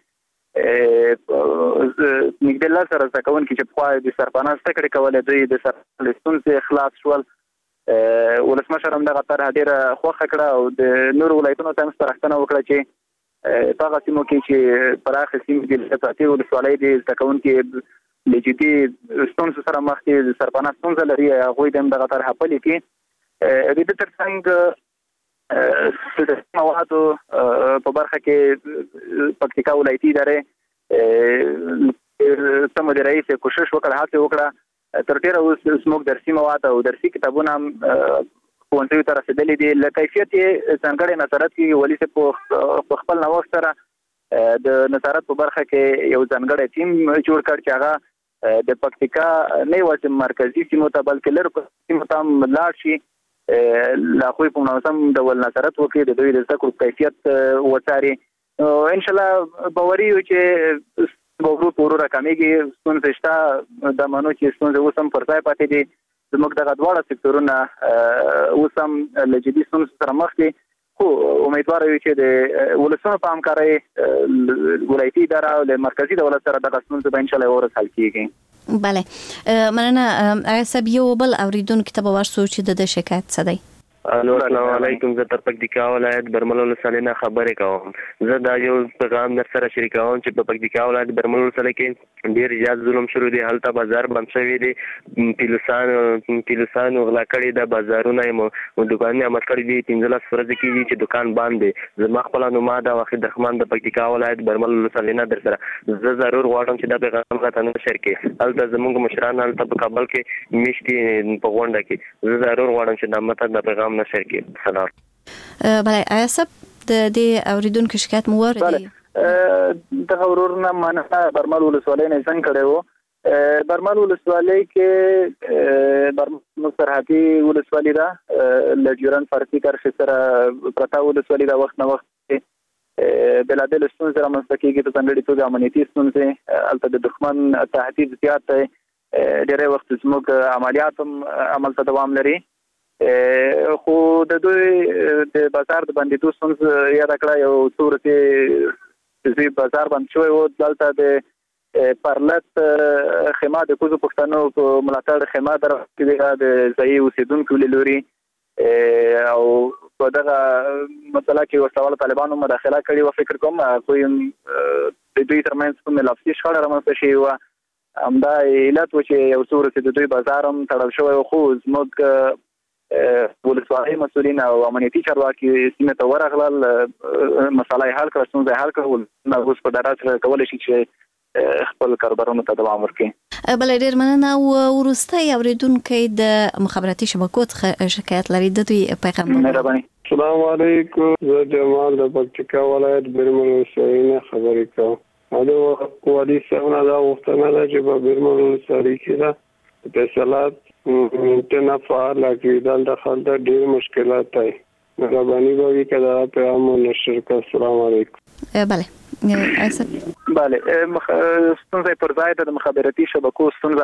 Speaker 22: نږدې 10 زره زده کوونکي چې پخوا د سرپناه زده کړې کولې دوی د سرپناه له ستونزې خلاص شول. ولسمشر هم دغه طرحه ډېره خوښه کړه او د نورو ولایتونو ته هم سپارښتنه وکړه چې په هغه سیمو کې چې پراخې سیمې دي لکه پرتې ولسوالۍ دي زده کوونکي له جدي ستونزو سره مخ دي د سرپناه ستونزه لري هغوی د هم دغه طرحه پلي کړي. د دې تر څنګ د موادو په برخه کې پکتیکا ولایتي ادارې سمو د رئیس کوشش وکړه هڅه وکړه تر ډیره اوس زموږ درسي مواد او درسي کتابونه هم ښوونځیو ته رسېدلي دي. له کیفیت یې ځانګړی نظارت کېږي. والي صاحب په خپل نوښت سره د نظارت په برخه کې یو ځانګړی ټیم جوړ کړ چې هغه د پکتیکا نه یوازې مرکزي سیمو ته بلکې لرو سیمو ته هم لاړ شي له هغوی په منظم ډول نظارت وکړي د دوی د زده کړو کیفیت وڅاري. انشاءالله باوري یو چې ورو په ورو راکمېږي. ستونزې شته دا منو چې ستونزې اوس هم پر ځای پاتې دي. زموږ دغه دواړه سکتورونه اوس هم له جدي ستونزو سره مخ دي خو امیدواره یو چې د ولسونو په همکارۍ ولایتي اداره او له مرکزي دولت سره دغه ستونزې به انشاءالله یو ورځ حل کېږي.
Speaker 24: بله مننه. صاحب یو بل اوریدونکو ته به ورسو چې د شکایت څه دی.
Speaker 8: السلام علیکم. زه تر پکتیکا ولایت برمل ولسوالۍ نه خبرې کوم. زه دا یو پیغام در سره شریکوم چې په پکتیکا ولایت برمل ولسوالۍ کې ډېر زیات ظلم شروع دی. هلته بازار بند شوی دی. پیلوسانو غلا کړي د بازارونه یې دوکانونه امت کړي دي. 15 ورځې کېږي چې دوکان بند دی. زما خپله نوما ده وحید رحمان د پکتیکا ولایت برمل ولسوالۍ نه در سره زه ضرور غواړم چې دا پیغام راته نشر کړي. هلته زموږ مشران هلته په کابل کې میشت دي په غونډه کې. زه ضرور غواړم چې دا ماته د پیغام نشر کړي. سلام.
Speaker 24: بله آیا صاحب د دې اوریدونکو شکایت مو واردی؟
Speaker 21: دغه ورورنا مننه برمل ولسوالۍ نه څنګه کړو برمل ولسوالۍ کې برمل سرحدي ولسوالۍ ده لجوران فارسي کرښې سره پرته ولسوالۍ ده وخت نه وخت بلادل ستونزې رامنځته کېږي په ځانګړې توګه امنیتي ستونزې هلته د دښمن تهدید زیات دی ډېری وخت زموږ عملیات هم عملته دوام لري خو د دوی د بازار د بندېدو ستونزه یاده کړه یو څو ورځې چې بازار بند شوی و دلته د پرلت خیمه د کوزو پښتنو په ملاتړ خیمه درکې د ځایي اوسېدونکو له لوري او په دغه مسله کې ورته طالبانو مداخله کړې وه فکر کوم کوی د دوی ترمنځ کومې لفظي شخړه رامنځته شوې وه همدا علت و چې یو څو ورځې د دوی بازار هم تړل شوی و خو زموږ ولسوالۍ مسؤلین او امنیتي چارواکي سیمې ته ورغلل مسله یې حل کړه ستونزه یې حل کړه اوس په ډاډه سره کولی شي چې خپل کاروبارونو ته دوام ورکړي
Speaker 24: بله ډېر مننه او وروستی اورېدونکی د مخابراتي شبکو څخه شکایت لري د دوی پیغام
Speaker 21: مهرباني
Speaker 10: السلام علیکم زه جمال د پکتیکا ولایت برمل ولسوالۍ نه خبرې کوم د والي صاحب نه دا غوښتنه ده چې په برمل ولسوالۍ کې ده اتصالات انټرنیټ فعال کړي دلته خلک ډېر مشکلات دي مهرباني وکړئ چې دا پیغام نشر کړئ السلام علیکم
Speaker 24: بله
Speaker 21: ستونزه پر ځای د مخابراتي شبکو ستونزه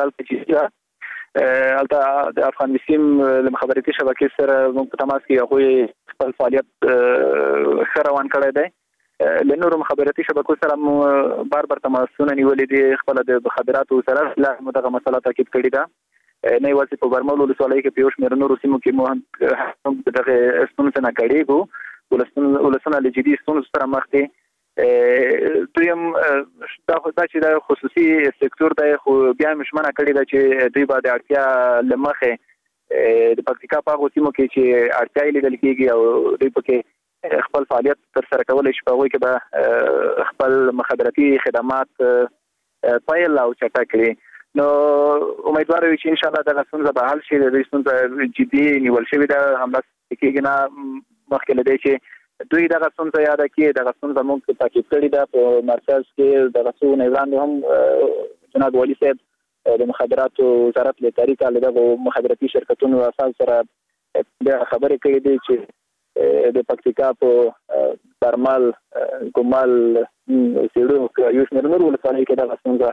Speaker 21: هلته د افغان مسیم له مخابراتي شبکې سره موږ په تماس کې هغوی خپل فعالیت ښه روان کړی دی له نورو مخابراتي شبکو سره بار تماسونه نیولي دي خپله د مخابراتو سره لا مو دغه مسله تاکید کړې ده نه یوازې په برمل ولسوالۍ کې په یو شمېر نورو سیمو کې مو هم دغه ستونزې نه کړېږو ولسونه له جدي ستونزو سره مخ دي دویم دا چې دا خصوصي سکتور دی خو بیا مې ژمنه کړې ده چې دوی به د اړتیا له مخې د پکتیکا په هغو سیمو کې چې اړتیا یې لیدل کېږي او دوی پکې خپل فعالیت ترسره کولی شي په هغوی کې به خپل مخابراتي خدمات پیل او چټک کړي نو امیدوار یو چې انشاءالله دغه ستونزه به حل شي د دې ستونزه جدي نیول شوې ده همداسې کېږي نه مخکې له دې چې دوی دغه ستونزه یاده کړي دغه ستونزه موږ تاکید کړې ده په مرکز کې دغه څو ورځې وړاندې هم جناب والي صاحب د مخابراتو وزارت له طریقه له دغو مخابراتي شرکتونو اساس سره بیا خبرې کړې دي چې د پکتیکا په برمل ګومل سیړو یو شمېر نور ولسوالۍ کې دغه ستونزه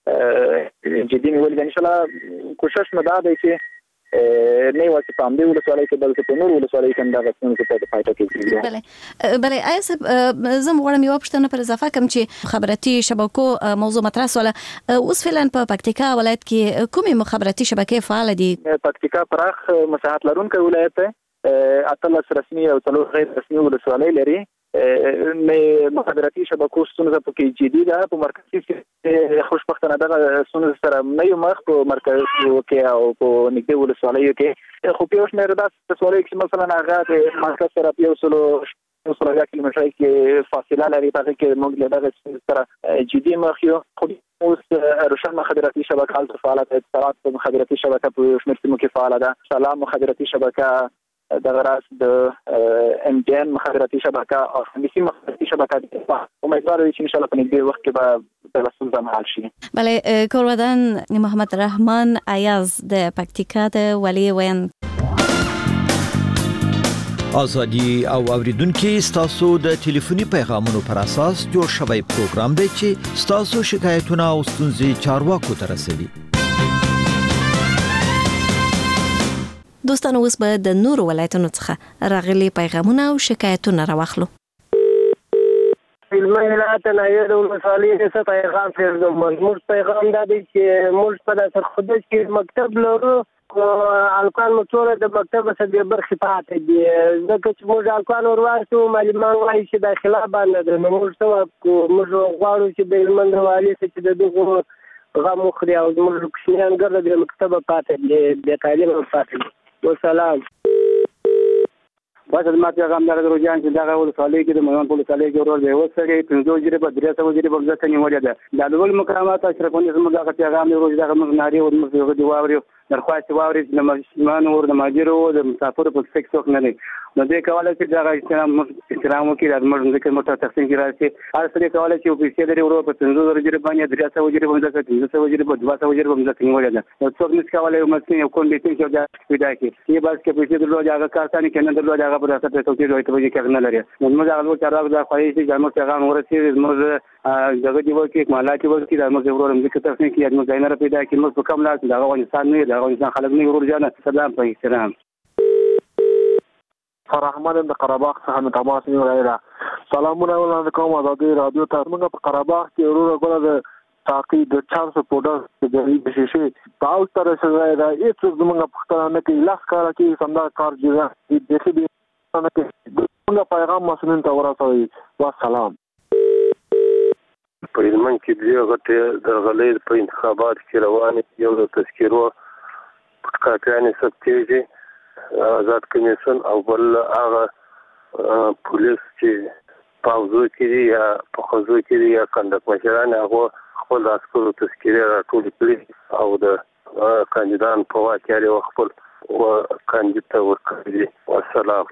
Speaker 21: جدي نیولې ده انشاءالله کوشش مو دا دی چې نه یوازې په همدې ولسوالۍ کې بلکې په نورو ولسوالیو کې هم دغه ستونزې ته د پای ټکی کېږي.
Speaker 24: بله آیا صاحب زه غواړم یوه پوښتنه پر اضافه کړم چې مخابراتي شبکو موضوع مطرح شوله اوس فعلا په پکتیکا ولایت کې کومې مخابراتي شبکې فعاله دي؟
Speaker 21: پکتیکا پراخ مساحت لرونکی ولایت دی 18 رسمي او 3 غیر رسمي ولسوالۍ لري مخابراتي شبکو ستونزه پکې جدي ده په مرکزي کې خوشبختانه دغه ستونزې سره نه یو مخ په مرکزو کې او په نږدې ولسوالیو کې خو په یو شمېر داسې ولسوالیو کې مثلا هغه د مرکز سره په 100 کیلومتره کې فاصله لري په هغې کې موږ له دغه ستونزې سره جدي مخ یو خو اوس روشن مخابراتي شبکه هلته فعاله ده اتصالات مخابراتي شبکه په یو شمېر سیمو کې فعاله ده سلام مخابراتي شبکه دغه راس د ام جی ان مخابراتي شبکه او خمیسي مخابراتي شبکه د امیدوار یو چې انشاءالله په نږدې وخت کې به دغه ستونزه حل شي.
Speaker 24: بله کورودان محمد رحمان ایاز د پکتیکا د والي ویاند
Speaker 25: ازادي او اوریدونکو ستاسو د ټلیفوني پیغامونو پر اساس جوړ شوی پروګرام دی چې ستاسو شکایتونه او ستونزې چارواکو ته رسوي.
Speaker 24: دوستانو اوس به د نورو ولایتونو څخه راغلي پیغامونه او شکایتونه راوخلو.
Speaker 11: فلمي ولایت نه یو ولسوالۍ څخه پیغام پرېږدم. موږ پیغام دا دی چې موږ په داسې خودش کې مکتب لرو الکان مو ټول د مکتب څخه د برخې پاتې دي ځکه چې موږ الکان ورواستو معلمان وایي چې داخله باندې ده نو موږ څه موږ غواړو چې د هلمند والي څخه چې د دغو غم وخوري او زموږ کوچنیان ګرده د مکتبه پاتې دي بې تعلیمه پاتې دي. والسلام.
Speaker 12: واسه ما پیغام دغه دروځان چې دغه ولسوالۍ کې د میوند په ولسوالۍ کې ورور دی وسړي 15 جری په 300 جری په ځکه نیولې ده د ډول مقامات اشرفونی زموږ دغه پیغام دی روز دغه موږ ناری او موږ دی واوري درخواست واوري د مشرانو او د ماجرو د مسافرو په څیر څوک نه لري نو دوی کولای شي دا احترام وکړي د موږ ځکه موږ تقسیم کې راځي هر څه کولای شي او پیسې لري ورو په 500 جریب باندې 300 جریب باندې 300 جریب 200 جریب باندې نیولې ده نو څوک نس کولای یو مسکین یو کونډې چې دا پیدا کړي یی بس کې پیسې درلود هغه کارتانه کې نه درلود هغه په تاسو ته توګه ته وایي کې نه لري نو موږ هغه چارواک دا خوایي چې موږ پیغام ورسېږي موږ دغه دی وکي مالات وکي دا موږ ورور موږ ته څنګه کې موږ ځای نه پیدا کړي موږ په کوم لاس دا افغانستان نه دا افغانستان خلک نه ورور جان سلام په احترام
Speaker 13: فرحمد د قرهباغ څخه تماس نیولای را سلامونه علیکم ازادي رادیو ته موږ په قرهباغ کې ورور غوړه د تاکي د چانس پودر د شیشې تاسو تر څه را هیڅ زموږ پښتانه نه کې لاس کار کوي سمدا کار جوړه د دې نه کې موږ پیغام مسؤلین ته ورسوي والسلام
Speaker 26: په علمن کې د غټه درغلې په انتخابات کې روان یو د تذکیرو کاپیانې سکتيږي آزاد کمیسیون او بل هغه پولیس چې پاوزو کې یا په خوځو کې یا کندک مشران هغه خپل عسکرو تذکیره راټول کړي او د کاندیدان په واکاري او خپل کاندید ورکړي والسلام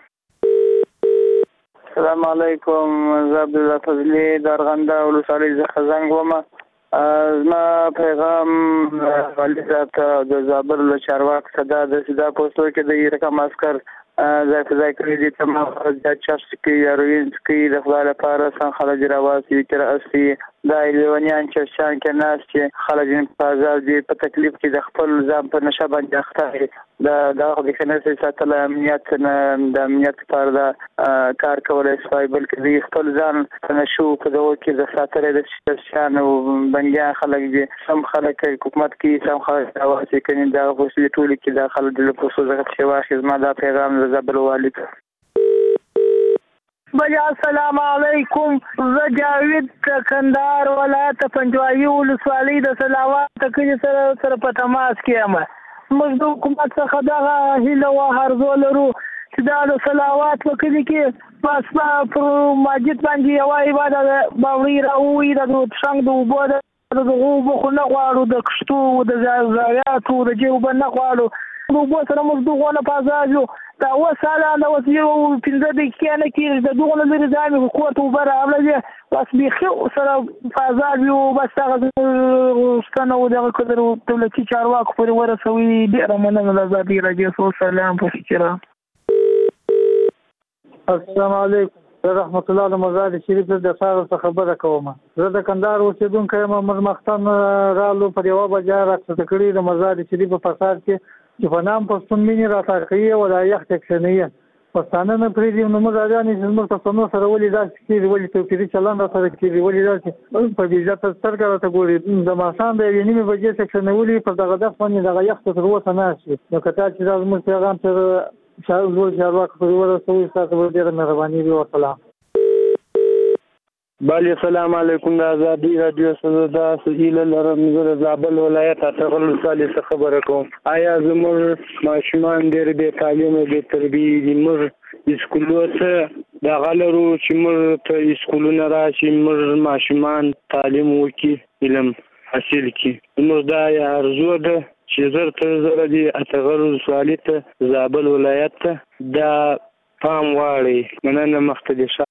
Speaker 21: السلام علیکم زعبد الله فضلی درغنده ولسوالی زنګ ومه زما پیغام والي ذات د زابل له چارواک صدا د سیدا پوسټو کې د رقم عسكر ځای په ځای کړی دي تمام د چارج کې یا روین کې د خپل لپاره څنګه خلک راوځي تر اصلي دا لیونیان چې شان کې ناس چې خلک په ځای دي په تکلیف کې د خپل ځان په نشه باندې اخته د خنثی ساتل امنیت د امنیت پر دا کار کولای شي بلکې خپل ځان نشو په دغه کې د ساتره د شان او بنګیا خلک دي سم خلک حکومت کې سم خلک راوځي کني دا په ټول کې د خلک د پوسو زغت شي واخې زما دا پیغام زبل والد
Speaker 14: بجا السلام علیکم زه جاوید کندهار ولایت پنجوایي ولسوالۍ د سلاوات کلي سره په تماس کې یم موږ د حکومت څخه دغه هیله او هرزو لرو چې دا د سلاوات په کلي کې بس پر مسجد باندې یوه عبادت باوري راووي د څنګه د اوبو د اوبو خو نه غواړو د کښتو د ضایعاتو د جوبه نه غواړو د اوبو سره موږ دغونه په ازاجو دا وساله دا اوس یو 15 دقیقې نه کېږي د دغونه لري ځامې کور ته اوبه راغله بس بیخي سره په ازاجو بس هغه ستنه و دغه قدر دولتي چارواکو پورې ورسوي ډېره مننه د ازادي راډیو سلام په احترام
Speaker 16: السلام علیکم رحمت الله د مزار شریف د څار خبره کوم زه د کندهار اوسیدونکو یم مخمختن رالو په یو بجا راځه کړی د مزار شریف په فساد کې چې په نام پښتون مینه راځه کوي او د یخ تکشنیه پښتانه نه پریږدي نو موږ راځي چې موږ پښتنو سره ولې داسې کیږي ولې توپیري چلند سره کیږي ولې داسې په دې ځات سترګه ته ګوري د ماسان د نیمه بجې تکشنولې په دغه د باندې دغه یخ تر وته نه شي نو کته چې موږ پیغام تر شاول چارواک په ورسوي تاسو ډیره مهرباني وي والسلام
Speaker 21: بله السلام علیکم د ازادي رادیو سره سهیل لرم زه زابل ولایت اتغل ولسوالۍ څخه خبره کوم آیا زموږ ماشومان ډېر بې تعلیمه بې تربیې دي موږ اسکولو ته دغه لرو چې موږ ته اسکولونه راشي موږ ماشومان تعلیم وکړي علم حاصل کړي موږ دا ارزو ده چې زر تر زره دي اتغل ولسوالۍ ته زابل ولایت ته دا پام غواړي مننه مخته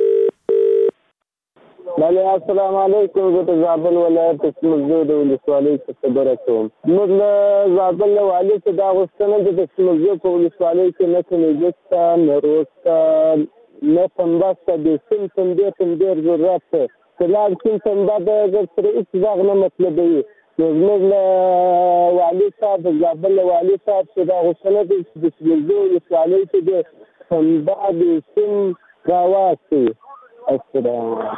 Speaker 26: بله السلام علیکم زه د زابل ولایت سمزو د ولسوالۍ څخه خبره کوم موږ له زابل له والي څخه دا غوښتنه ده چې سمزو په ولسوالۍ کې نه کمیږي شته نه روز شته نه پنبه شته د سیم پنبې ډېر ضرورت دی چې لا سیم پنبه د سره هېڅ غږ نه مطلبوي نو زموږ له والي صاحب د زابل له والي صاحب څخه دا غوښتنه ده چې د سمزو ولسوالۍ کې د پنبه د سیم راواستي السلام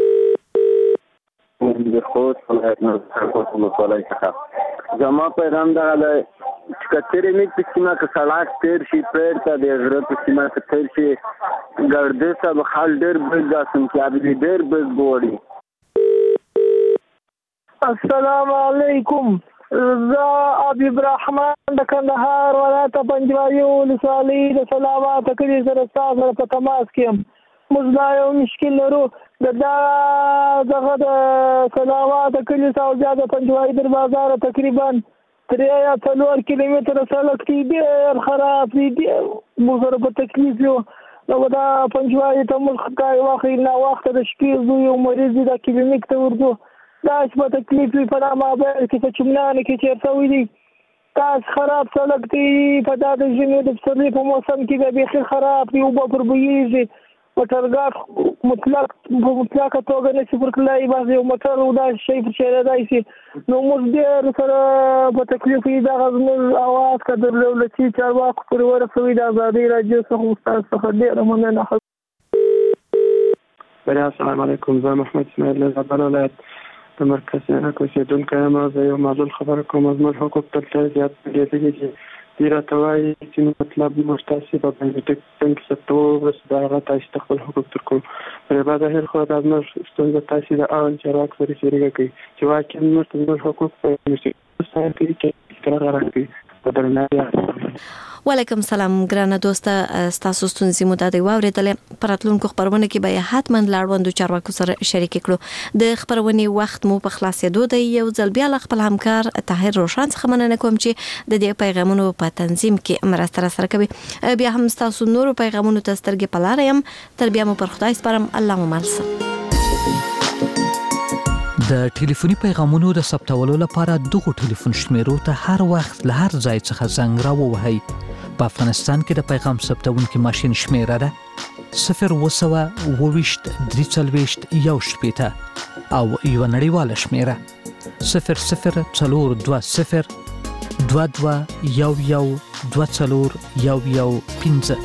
Speaker 26: د خوست ولایت نه خوست ولسوالۍ څخه زما پیغام دغه دی چې کچېرې موږ په سیمه کې سړک تېر شي پرېږده د غره په سیمه کې تېر شي ګردې صاحب خال ډېر بز دا سنکیاب دي ډېر بز غواړي
Speaker 14: السلام علیکم زه حبیب رحمان د کندهار ولایت پنجوایي ولسوالۍ د سلاوات کلي سره ستاسو په تماس کې یم موږ دا یو مشکل لرو دغه د سلاوات کلي او زیاده پنجوایي در بازار تقریبا 3 یا 4 کیلومتره سړک دی ډېر خراب دی موږ سره په تکلیف یو نو دا پنځوالي ته موږ کای واخی نه وخت د شپې زو یو مریض د کلینیک ته ورځو دا په تکلیف په ما به کې چمنانه کې چیرته وي دي تاس خراب سړک دی په دا د ژمي د پسرلي په موسم کې به بخیر خراب دی او په پربويږي موټرګاټ مطلق توګه نه صفر کلای بعض یو موټر او دا شی په چیرې دایسي نو موږ ډېر سره په تکلیف دا غوښمن اواز کډر لولتي چارواکو پر ورسوي د ازادي راډیو څخه څخه ډېر مننه.
Speaker 4: السلام علیکم، زه محمد اسماعیل له زابل ولایت د مرکز نه اوسېدونکی یم. زه یو معلول خبره کوم. زموږ حقوق تر زیات دي چې دی راته وایي چې مطلب موږ تاسې په بایومیټریک بانک ثبتوو بس د هغه تاسې ته خپل حقوق درکوو. پرې بعد هر خو دا زموږ ستونزه تاسې د اول چارواکو سره شریکه کوي چې واقعا موږ ته زموږ حقوق په بایومیټریک ساین کوي چې اقرار راکوي په درناوي.
Speaker 24: وعلیکم سلام ګرانه دوسته، ستاسو ستونزې مو د واورېدلې. په راتلونکو خبرونه کې به حتما لاړوندو چارواکو سره شریک کړو. د خبرونې وخت مو په خلاصېدو دی. یو ځل بیا خپل همکار طاهر روشن څخه مننه کوم چې د دې پیغامونو په تنظیم کې مرسته سره کوي. بیا هم تاسو نورو پیغامونو ته سترګې په لار یم. تر بیا مو پر خدای سپارم. الله مو مل شه.
Speaker 15: د ټلیفوني پیغامونو د ثبتولو لپاره دغه ټلیفون شمیرو ته هر وخت له هر ځای څخه زنګ راووهئ. په افغانستان کې د پیغام ثبتونکي ماشین شمیره ده 020 340 1 او یو نړیواله شمیره 0040 22 11 24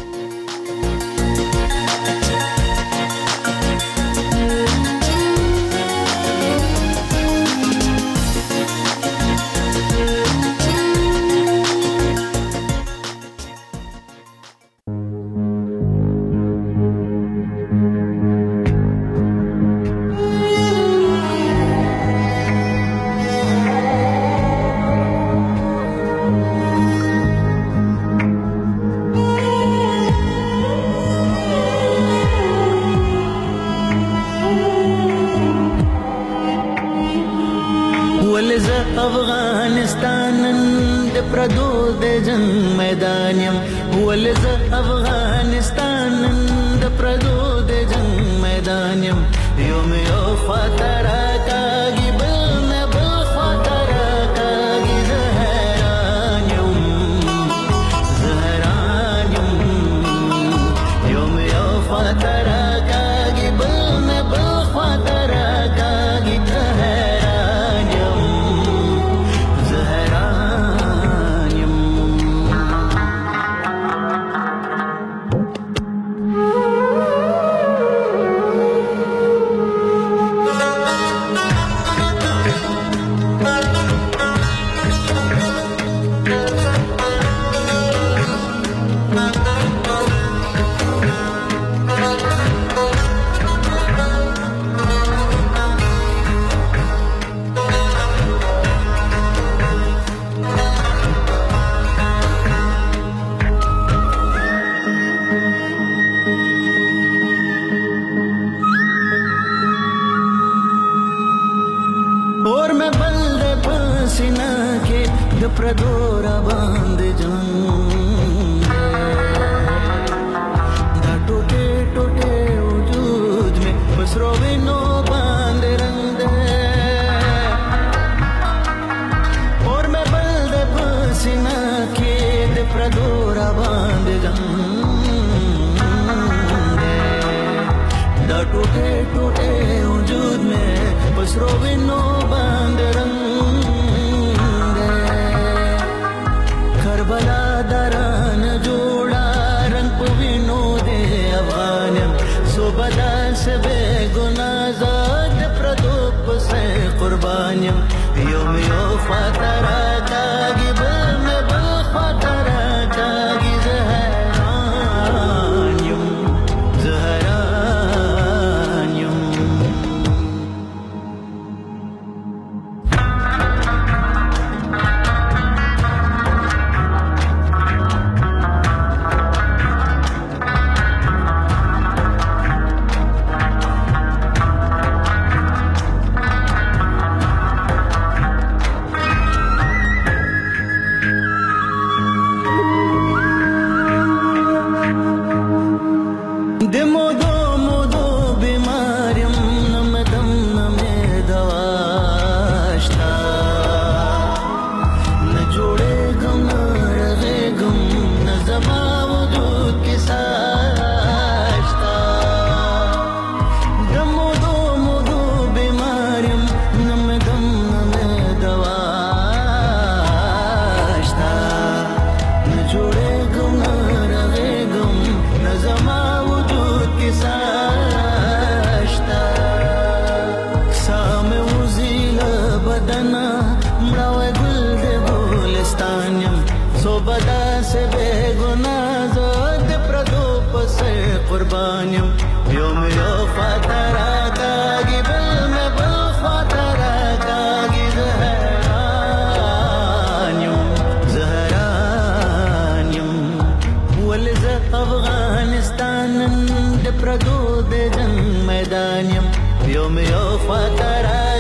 Speaker 1: روانیم یوم یو فاترا کاږي بل مې بل فاترا کاږي زهرانیم ولې زه افغانستان د پردو د جنگ میدان یم یوم یو فاترا